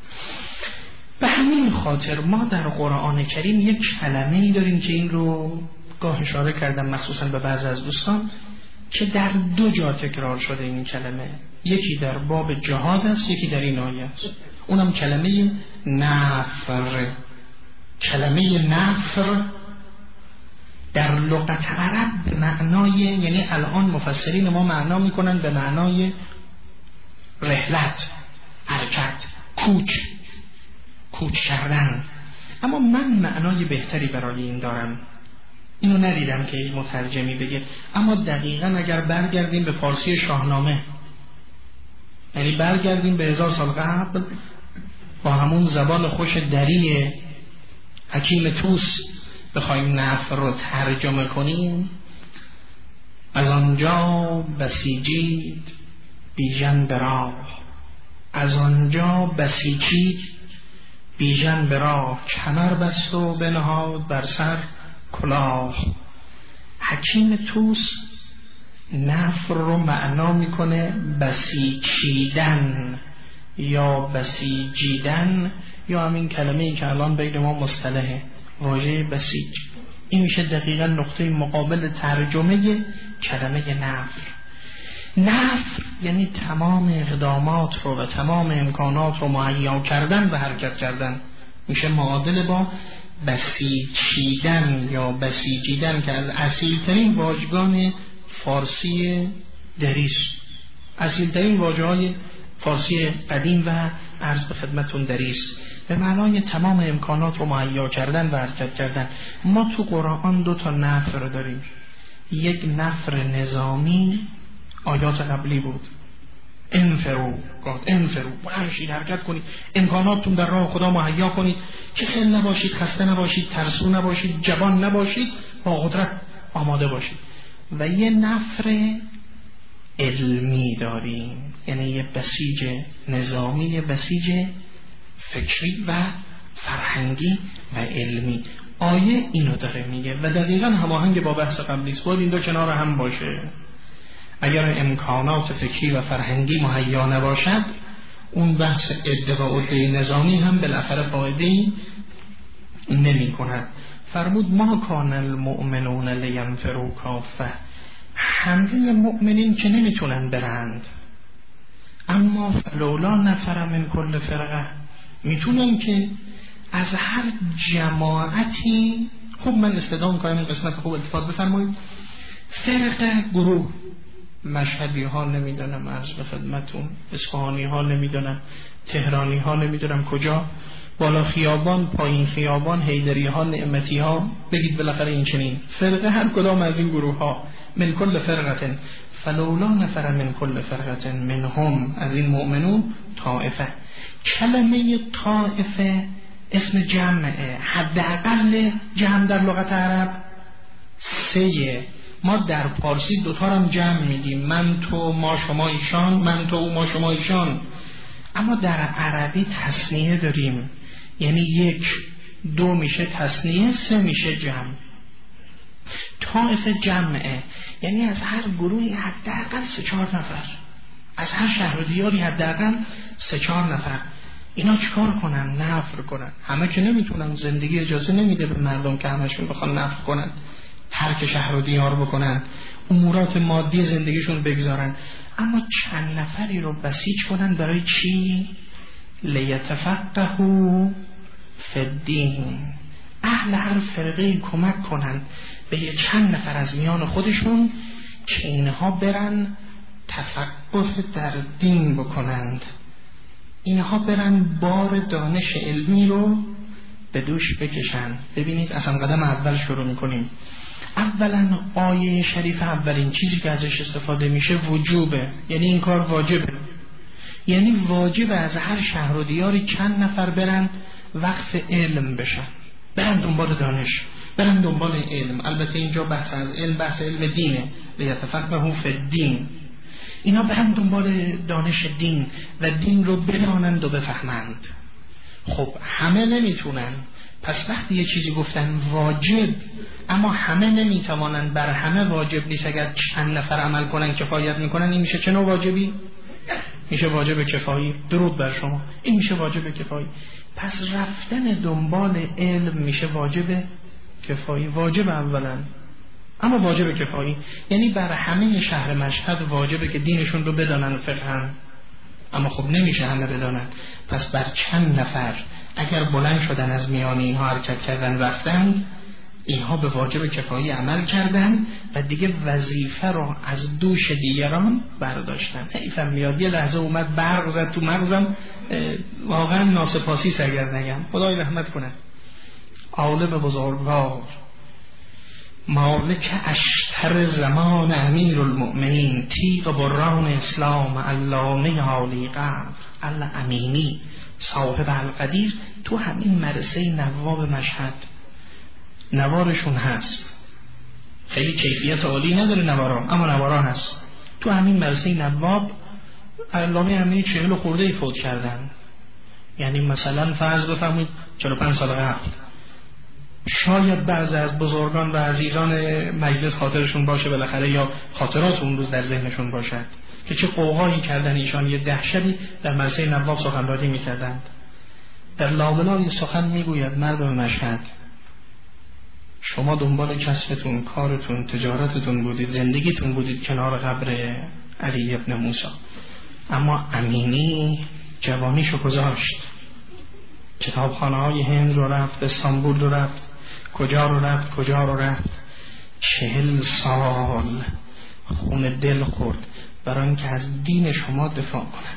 به همین خاطر ما در قرآن کریم یک کلمه‌ای داریم که این رو گاه اشاره کردم مخصوصا به بعض از دوستان که در دو جا تکرار شده این کلمه، یکی در باب جهاد است، یکی در این آیه است. اونم کلمه نفر. کلمه نفر در لغت عرب به معنای، یعنی الان مفسرین ما معنا میکنن به معنای رحلت، حرکت، کوچ، کوچ کردن. اما من معنای بهتری برای این دارم، اینو ندیدم که یک مترجمی بگه، اما دقیقاً اگر برگردیم به فارسی شاهنامه، یعنی برگردیم به هزار سال قبل با همون زبان خوش دری حکیم طوس بخوایم نفر رو ترجمه کنیم، از آنجا بسیجید بیژن به راه، از آنجا بسیجید بیژن به راه، کمر بست و بنهاد بر سر کلاه. حکیم طوس نفر رو معنا میکنه بسیچیدن یا بسیجیدن، یا همین کلمه‌ای که الان بین ما مصطلحه، واژه بسیج. این میشه دقیقا نقطه مقابل ترجمه کلمه نفر. نفر یعنی تمام اقدامات رو و تمام امکانات رو مهیا کردن و حرکت کردن، میشه معادل با بسیچیدن یا بسیجیدن که از اصیلترین واژگان فارسی دریست، اصیلترین واژه های فارسی قدیم و عرض به خدمتون دریست، به معنای تمام امکانات رو مهیا کردن و حرکت کردن. ما تو قرآن دو تا نفر داریم، یک نفر نظامی آیات قبلی بود، انفرو گفت انفرو برشید حرکت کنید، امکاناتتون در راه خدا مهیا کنید که خیل نباشید، خسته نباشید، ترسو نباشید، جوان نباشید، با قدرت آماده باشید. و یه نفر علمی داریم، یعنی یه بسیج نظامی، یه بسیج فکری و فرهنگی و علمی. آیه اینو داره میگه و دقیقا هماهنگ با بحث قبلی است. باید این دو کنار هم باشه. اگر امکانات فکری و فرهنگی مهیا نباشد، اون بحث عده و عده نظامی هم بالاخره فایده‌ای نمی کند. فرمود ما کان المؤمنون لینفروا کافه، همه مؤمنین که نمیتونن برند، اما فلولا نفر من کل فرقه، میتونن که از هر جماعتی. خوب من استدام کنم این قسمت خوب التفات بفرمایید. فرقه گروه، مشهدی ها نمیدونم، عرض به خدمتون اصفهانی ها نمیدونم، تهرانی ها نمیدونم کجا، بالا خیابان، پایین خیابان، حیدری ها، نعمتی ها، بگید بالاخره این چنین فرقه، هر کدام از این گروه ها، من کل فرقه فلولا نفر من کل فرقه منهم، از این مؤمنون طائفه. کلمه طائفه اسم جمعه، حداقل جمع در لغت عرب سه. ما در پارسی دوتا هم جمع میگیم، من تو ما شما ایشان، من تو ما شما ایشان. اما در عربی تثنیه داریم، یعنی یک دو میشه تثنیه، سه میشه جمع. طائفه جمعه، یعنی از هر گروهی حداقل سه چهار نفر، از هر شهر و دیاری حداقل سه چهار نفر. اینا چیکار کنن؟ نفر کنن. همه که نمیتونن، زندگی اجازه نمیده به مردم که همشون بخوان نفر کنن، ترک شهر و دیار بکنن، امورات مادی زندگیشون بگذارن. اما چند نفری رو بسیج کنن برای چی؟ لیتفقهوا فی الدین، اهل هر فرقه کمک کنن به چند نفر از میان خودشون که اینها برن تفقه در دین بکنند. اینها برن بار دانش علمی رو به دوش بکشن. ببینید اصلا قدم اول شروع میکنیم. اولا آیه شریف اولین چیزی که ازش استفاده میشه وجوبه، یعنی این کار واجبه، یعنی واجب از هر شهر و دیاری چند نفر برن وقف علم بشن، برن دنبال دانش، برن دنبال علم. البته اینجا بحث از علم بحث علم دینه، لیتفقهوا فی الدین. اینا برن دنبال دانش دین و دین رو بدانند و بفهمند. خب همه نمیتونن، پس وقتی یه چیزی گفتن واجب اما همه نمیتوانن، بر همه واجب نیست، اگر چند نفر عمل کنن کفایت میکنن، این میشه چه نوع واجبی؟ میشه واجب کفایی. درود بر شما، این میشه واجب کفایی. پس رفتن دنبال علم میشه واجب کفایی، واجب اولا، اما واجب کفایی یعنی بر همه شهر مشهد واجبه که دینشون رو بدانن و فقهن، اما خب نمیشه همه بدانن. پس بر چند نفر اگر بلند شدن از میان اینها حرکت کردن رفتن، اینها به واجب کفایی عمل کردن و دیگه وظیفه رو از دوش دیگران برداشتن. حیفم میاد یه لحظه اومد برق زد تو مغزم، واقعا ناسپاسی اگر نگم، خدای رحمت کنه. عالم بزرگوار مالک اشتر زمان امیر المؤمنین، تیغ بران اسلام، علامه عالی قدر الامینی، صاحب القدیر، تو همین مدرسه نواب مشهد نوارشون هست. خیلی کیفیت عالی نداره نواران، اما نواران هست. تو همین مدرسه نواب علامه امینی چهل و خورده ای فوت کردن، یعنی مثلا فرض بفرمایید چهل و پنج سال قبل. شاید بعضی از بزرگان و عزیزان مجلس خاطرشون باشه بالاخره، یا خاطرات اون روز در ذهنشون باشد که چه قوقایی کردن ایشان. یه ده شبی در مدرسه نواب سخنرانی میکردند. در لابلای سخن میگوید مردم مشهد، شما دنبال کسبتون، کارتون، تجارتتون بودید، زندگیتون بودید کنار قبر علی ابن موسی، اما امینی جوانیشو گذاشت، کتابخانه های هند رو رفت، استانبول رو رفت، کجا رو رفت کجا رو رفت، چهل سال خون دل خورد برای اینکه از دین شما دفاع کند،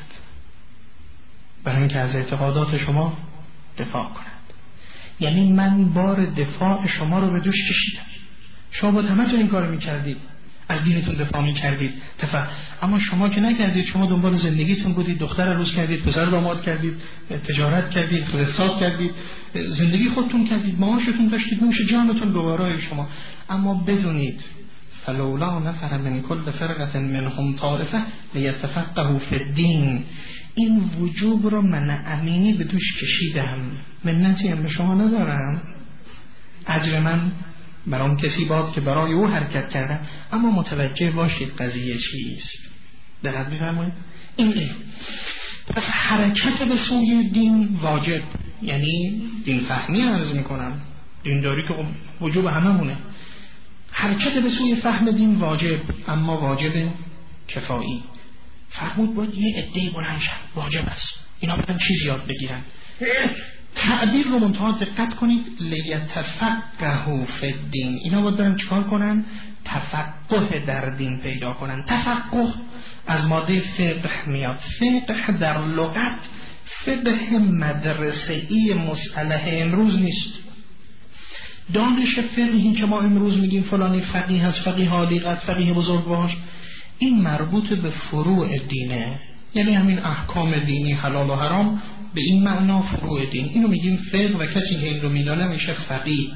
برای اینکه از اعتقادات شما دفاع کند. یعنی من بار دفاع شما رو به دوش کشیدم. شما با همتون این کارو میکردید، از دینتون دفاع میکردید دفاع. اما شما که نکردید، شما دنبال زندگیتون بودید، دختر عروس کردید، پسر داماد کردید، تجارت کردید، اقتصاد کردید، زندگی خودتون کردید، معاشتون داشتید، نوش جانتون گوارای شما. اما بدونید فلولا نفر من کل فرقه منهم طائفه لیتفقهوا فی الدین، این وجوب رو من امینی به دوش کشیدم، منتی هم به شما ندارم، اجر من برای اون کسی باد که برای او حرکت کردم. اما متوجه باشید قضیه چیست، دقت بفرمایید. این پس حرکت به سوی دین واجب، یعنی دین فهمی عرض میکنم، دینداری که وجوب همه مونه. حرکت به سوی فهم دین واجب، اما واجب کفایی. فرمود باید یه عده‌ای بلند شد، واجب است اینا برن چیز یاد بگیرن. تعبیر رو منتها دقت کنید، لیتفقهوا فی الدین، اینا باید برن چکار کنن؟ تفقه در دین پیدا کنن. تفقه از ماده فقه میاد. فقه در لغت فقه مدرسه‌ای مصطلح امروز نیست. دانش فقهی که ما امروز میگیم فلانی فقیه هست، فقیه عالی قدر، فقیه بزرگوار، این مربوط به فروع دینه، یعنی همین احکام دینی حلال و حرام، به این معنا فروع دین. اینو میگیم فقه و کسی که این رو میدانه میشه فقیه.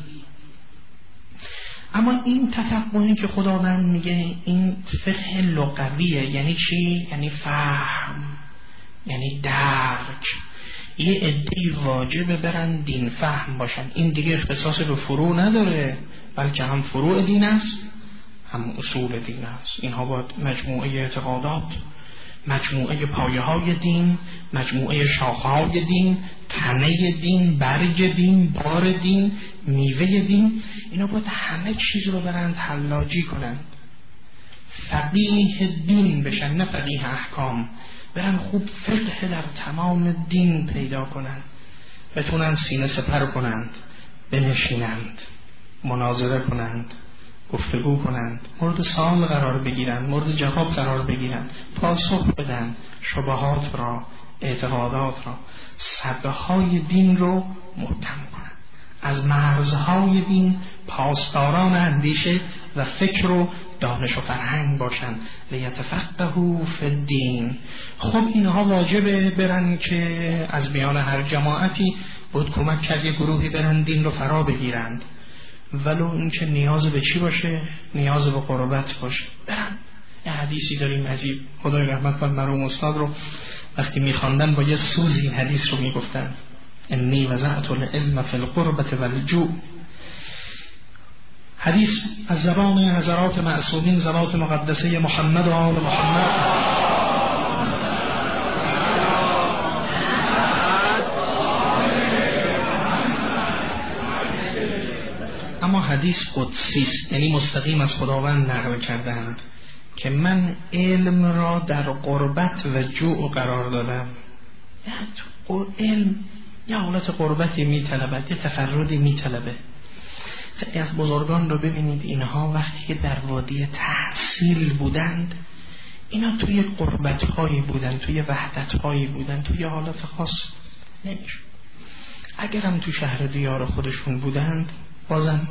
اما این تفقهی که خداوند میگه این فقه لغویه، یعنی چی؟ یعنی فهم، یعنی درک. یه عده‌ای واجب برن دین فهم باشن. این دیگه اختصاص به فروع نداره، بلکه هم فروع دین است هم اصول دین است. اینها باید مجموعه اعتقادات، مجموعه پایه های دین، مجموعه شاخه های دین، تنه دین، برگ دین، بار دین، میوه دین، اینا باید همه چیز رو برند حلاجی کنند، فقیه دین بشن، نه فقیه احکام. برن خوب فقه در تمام دین پیدا کنند، بتونن سینه سپر کنند، بنشینند، مناظره کنند، گفتگو کنند، مورد سوال قرار بگیرند، مورد جواب قرار بگیرند، پاسخ بدن، شبهات را، اعتقادات را، صدهای دین رو محکم کنند، از مرزهای دین پاسداران اندیشه و فکر و دانش و فرهنگ باشند. لیتفقهوا فی الدین. خب اینها واجبه برن که از میان هر جماعتی بود کمک کرد یه گروهی برن دین رو فرا بگیرند، ولو این که نیاز به چی باشه؟ نیاز به قربت باشه. برن. یه حدیثی داریم عجیب، خدای رحمت کنه مرحوم استاد رو وقتی میخواندن با یه سوزی حدیث رو میگفتن، انی وضعت العلم فی القربة والجوع. حدیث از زبان حضرات معصومین، ذوات مقدسه محمد و آل محمد. اما حدیث قدسی است، یعنی مستقیم از خداوند نقل کردند که من علم را در قربت و جوع قرار دادم. یعنی علم یه حالت قربتی میطلبد، یه تفردی میطلبه. خیلی از بزرگان رو ببینید، اینها وقتی که در وادی تحصیل بودند، اینا توی قربت‌هایی بودند، توی وحدت‌هایی بودند، توی حالت خاص نمیشون. اگرم تو شهر دیار خودشون بودند بازم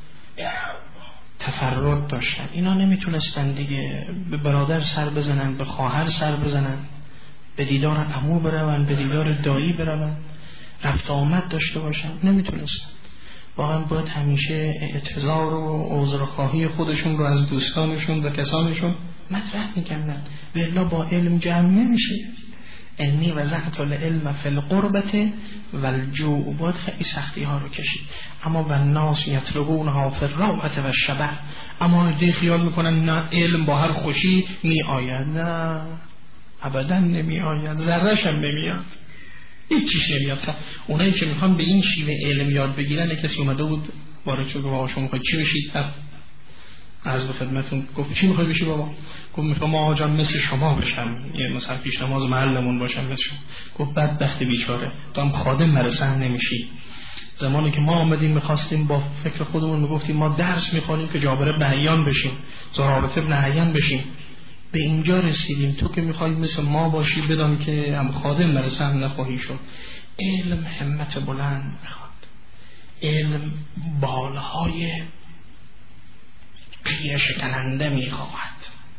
تفرد داشتن. اینا نمیتونستن دیگه به برادر سر بزنن، به خواهر سر بزنن، به دیدار عمو برون، به دیدار دایی برون، رفت آمد داشته باشن، نمیتونستن. واقعا باید همیشه اعتذار و عذرخواهی خودشون رو از دوستانشون و کسانشون مطرح میکردن، و الا با علم جمع نمیشه. انی وضعت العلم فی القربة والجوع. باید خیلی سختی ها رو کشید. اما و الناس یطلبونها فی الروعة والشبع. اما ایده خیال میکنن نه علم با هر خوشی می آید. نه، ابدا نمی آید، ذره‌ش هم نمی آید، هیچ چیز نمی آید. اونایی که میخوان به این شیوه علم یاد بگیرن، کسی اومده بود وارد شد، بابا شما میخواید چی بشید؟ عرض به خدمتون گفت چی میخوای بشی بابا؟ گفت میخوام آقا جان مثل شما بشم، یه مثلا پیش نماز محلمون باشم مثل شما. گفت بدبخت بیچاره، تو هم خادم مرسن نمیشی. زمانی که ما آمدیم میخواستیم با فکر خودمون میگفتیم ما درس میخوانیم که جابر بن حیان بشیم، زرارة بن حیان بشیم، به اینجا رسیدیم. تو که میخوای مثل ما باشی، بدان که هم خادم مرسن نخواهی شد. علم همت بلند میخواد، علم بالهای قیه شکننده میخواهد،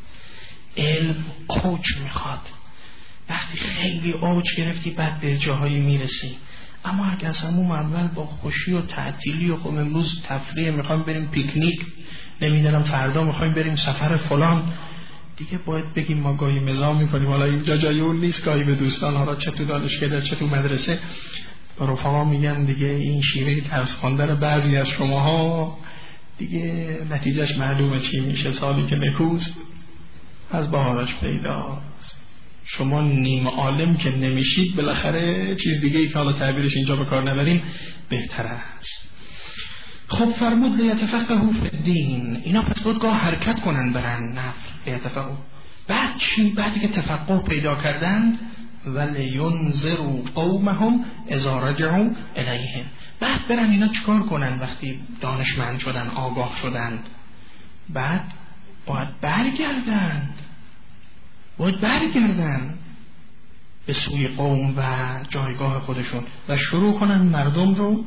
علم اوج میخواد. وقتی خیلی اوج گرفتی بعد به جاهایی میرسی. اما اگر از همون اول با خوشی و تعطیلی و خب امروز تفریح میخوایم بریم پیکنیک، نمیدونم فردا میخوایم بریم سفر فلان، دیگه باید بگیم ما گاهی مزاح میکنیم، حالا اینجا جای اون نیست، گاهی به دوستان حالا چه تو دانشگاه چه تو مدرسه رفقا میگن دیگه این شیوه درس خواندن بعضی از شماها دیگه نتیجهش معلومه چی میشه، سالی که نکوست از بهارش پیداست. شما نیم عالم که نمیشید، بالاخره چیز دیگه ای که حالا تعبیرش اینجا به کار نبریم بهتر است. خب فرمود لیتفقهوا فی الدین. اینا پس باید گاه حرکت کنن برن نفر لیتفقهوا. بعد چی؟ بعد که تفقه پیدا کردند ولینذروا قومهم اذا رجعوا الیهم. بعد برن اینا چیکار کنن وقتی دانشمند شدن، آگاه شدند؟ بعد باید برگردند، باید برگردن به سوی قوم و جایگاه خودشون و شروع کنن مردم رو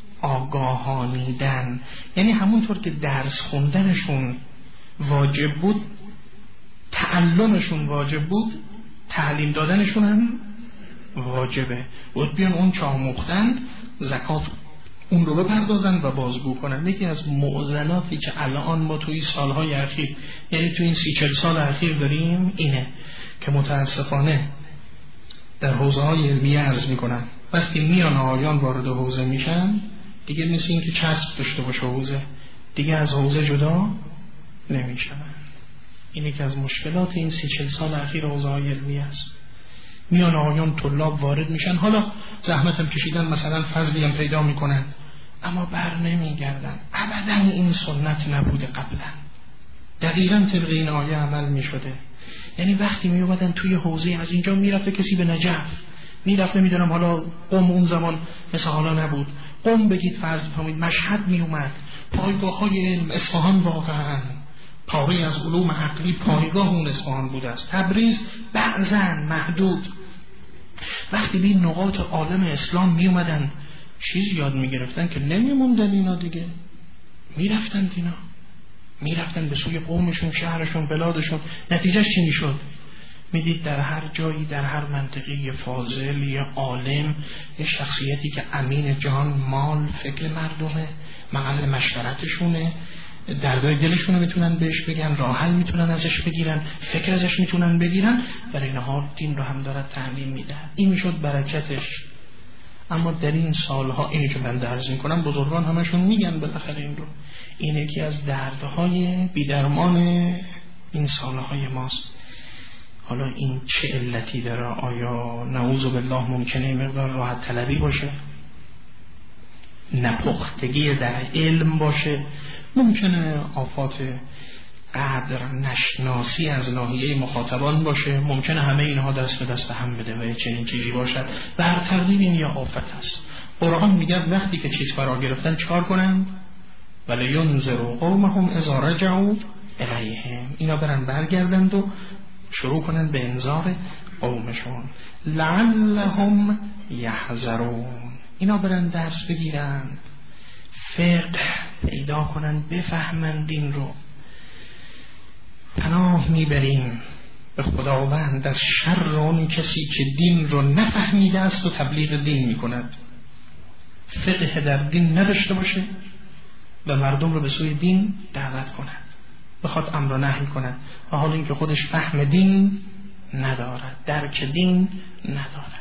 آگاهانیدن. یعنی همونطور که درس خوندنشون واجب بود، تعلمشون واجب بود، تعلیم دادنشون هم واجبه. باید بیان اون چه آموختند زکات اون رو بپردازن و بازگو کنن. یکی از معضلاتی که الان ما توی سالهای اخیر، یعنی توی این سی چل سال اخیر داریم اینه که متاسفانه در حوزه های علمیه عرض میکنن وقتی میان آقایان وارد حوزه میشن دیگه مثل این که چسب داشته باشه حوزه، دیگه از حوزه جدا نمیشن. این یکی از مشکلات این سی چل سال اخیر حوزه های علمیه است. میان آقایان طلاب وارد میشن، حالا زحمت هم کشیدن، مثلا فضلی هم پیدا میکنن، اما بر نمیگردن. ابدا این سنت نبوده قبلا، دقیقا طبق این آیه عمل میشده. یعنی وقتی میومدن توی حوزه، از اینجا میرفته کسی به نجف، میرفته میدونم حالا قم اون زمان مثل حالا نبود، قم بگید فرض بفرمایید مشهد میومد، پایگاه های علم اصفهان، واقعا پاره از علوم عقلی پایگاه اون اصفهان بوده است. تبریز بعضا محدود، وقتی به نقاط عالم اسلام می اومدن چیز یاد می گرفتن که نمی موندن اینا دیگه، می رفتن اینا می رفتن به سوی قومشون، شهرشون، بلادشون. نتیجهش چی می شد؟ میدید در هر جایی، در هر منطقه یه فاضل، یه عالم، یه شخصیتی که امین جان، مال، فکر مردمه، محل مشورتشونه، دردای دلشونو میتونن بهش بگن، راه حل میتونن ازش بگیرن، فکر ازش میتونن بگیرن، برای این حال دین رو هم دارد تعلیم میده. این میشد برکتش. اما در این سالها، اینی که من درس میکنم بزرگان همشون میگن بالاخره این رو، این یکی از دردهای بیدرمان این سالهای ماست. حالا این چه علتی داره؟ آیا نعوذ بالله ممکنه مقدار راحت طلبی باشه، نپختگی در علم باشه، ممکنه آفات قدر نشناسی از ناحیه مخاطبان باشه، ممکنه همه اینها دست به دست هم بده و چنین چیزی باشد. و هر تقریب این یا آفت است. قرآن میگه وقتی که چیز فرا گرفتن چکار کنند؟ ولی ینذروا قومهم اذا رجعوا الیهم، اینا برن برگردند و شروع کنند به انذار قومشون. لعلهم یحذرون، اینا برن درس بگیرند، فقه پیدا کنند، بفهمند دین رو. پناه میبریم به خداوند از شر اون کسی که دین رو نفهمیده است و تبلیغ دین میکند، فقه در دین نداشته باشه و مردم رو به سوی دین دعوت کند، بخواد امر و نهی کند، و حال اینکه خودش فهم دین ندارد، درک دین ندارد.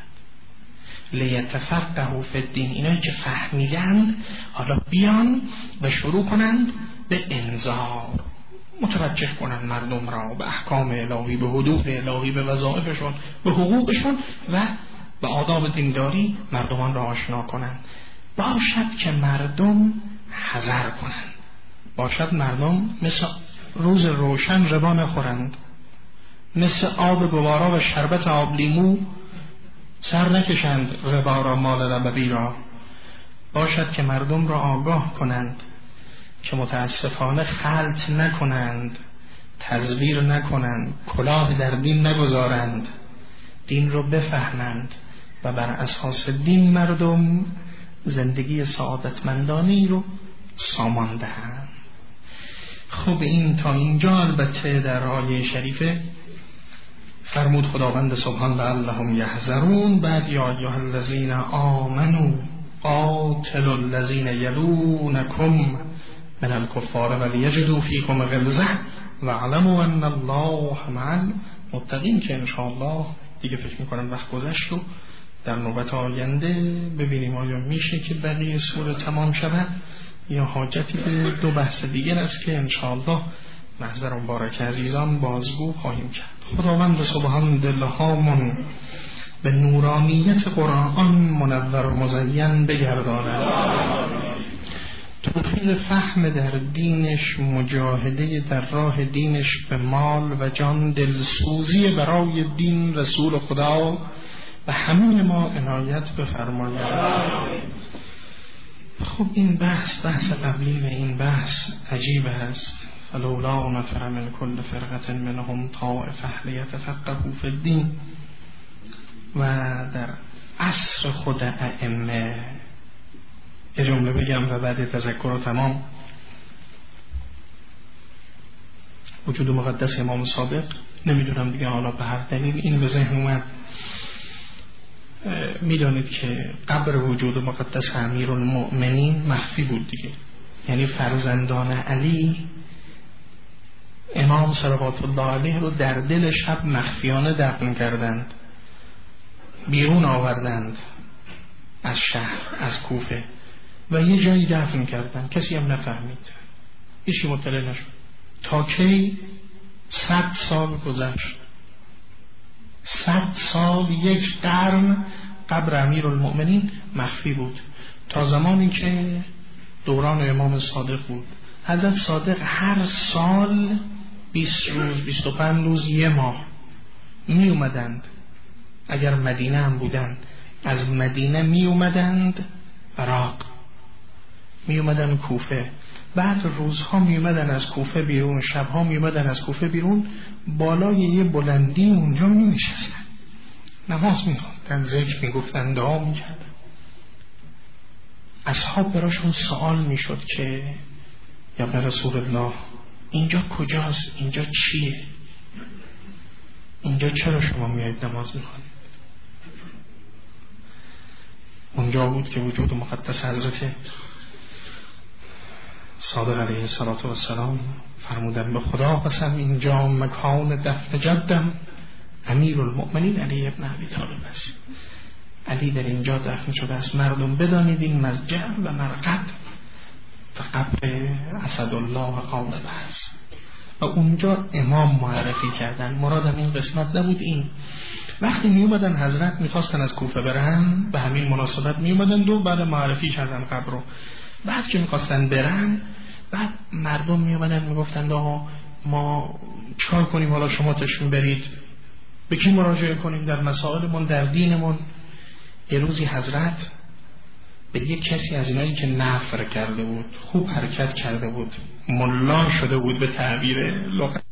لیتفقهوا فی الدین، اینایی که فهمیدند حالا بیان و شروع کنند به انذار، متوجه کنند مردم را به احکام الهی، به حدود الهی، به وظایفشون، به حقوقشون و به آداب دینداری مردمان را آشنا کنند. باشد که مردم حذر کنند، باشد مردم مثل روز روشن ربا نخورند، مثل آب گوارا و شربت آب لیمو سر نکشند ربا را، مال ربوی را. باشد که مردم را آگاه کنند که متاسفانه خلط نکنند، تزویر نکنند، کلاه در دین نگذارند، دین رو بفهمند و بر اساس دین مردم زندگی سعادتمندانی رو سامان دهند. خب این تا اینجا البته در آیه شریفه فرمود خداوند سبحان لعلهم یحذرون. بعد یا ایها الذین آمنوا قاتلوا الذین یلونکم من الکفار ولیجدوا فیکم غلظة واعلموا ان الله مع المتقین، که انشاءالله دیگه فکر میکنم وقت گذشت و در نوبت آینده ببینیم آیا میشه که بقیه سوره تمام شود یا حاجتی به دو بحث دیگر است که انشاءالله محضر مبارک عزیزان بازگو خواهیم کرد. خداوند سبحان دلهامون به نورانیت قرآن منور و مزین بگرداند، توفیق فهم در دینش، مجاهده در راه دینش به مال و جان، دلسوزی برای دین رسول خدا و همه ما عنایت بفرماید. خب این بحث بحث قبلی و این بحث عجیب است. فلولا نفر من كل فرقة منهم طائفة لیتفقهوا فی الدین. و در عصر خود ائمه یه جمله بگم و بعد تذکر و تمام. وجود مقدس امام صادق، نمیدونم دیگه حالا به هر دلیل این به ذهن اومد، میدانید که قبر وجود مقدس امیرالمؤمنین مخفی بود دیگه، یعنی فرزندان علی امام صلوات الله علیه رو در دل شب مخفیانه دفن کردند، بیرون آوردند از شهر، از کوفه و یه جایی دفن کردند، کسی هم نفهمید، هیچی مطلع نشد. تا کی؟ صد سال گذشت، صد سال، یک قرن قبر امیرالمؤمنین مخفی بود، تا زمانی که دوران امام صادق بود. حضرت صادق هر سال بیست روز، بیست و پنج روز، یه ماه می اومدند، اگر مدینه هم بودند از مدینه می اومدند عراق، می اومدن کوفه، بعد روزها می اومدن از کوفه بیرون، شبها می اومدن از کوفه بیرون، بالای یه بلندی اونجا می نشستن، نماز میخوندن، ذکر میگفتن، دعا میکردن. اصحاب براشون سوال میشد که یا به رسول الله اینجا کجاست؟ اینجا چیه؟ اینجا چرا شما میایید نماز میخوانید؟ اونجا بود که وجود مقدس حضرت صادق علیه السلام فرمودن به خدا قسم اینجا مکان دفن جدم امیر المؤمنین علی ابن ابی طالب است. علی در اینجا دفن شده است. مردم بدانید این مضجع و مرقد و قبر اسدالله و قالب است. و اونجا امام معرفی کردن. مرادم این قسمت نبود. این وقتی می اومدن حضرت میخواستن از کوفه برن، به همین مناسبت می اومدن دو بعد معرفی کردن قبر رو. بعد که میخواستن برن، بعد مردم می اومدن میگفتن آقا ما چکار کنیم، حالا شما تشون برید، به کی مراجعه کنیم در مسائلمون، در دینمون. یه روزی حضرت به یک کسی از اینایی که نفر کرده بود، خوب حرکت کرده بود، ملا شده بود به تعبیر لغت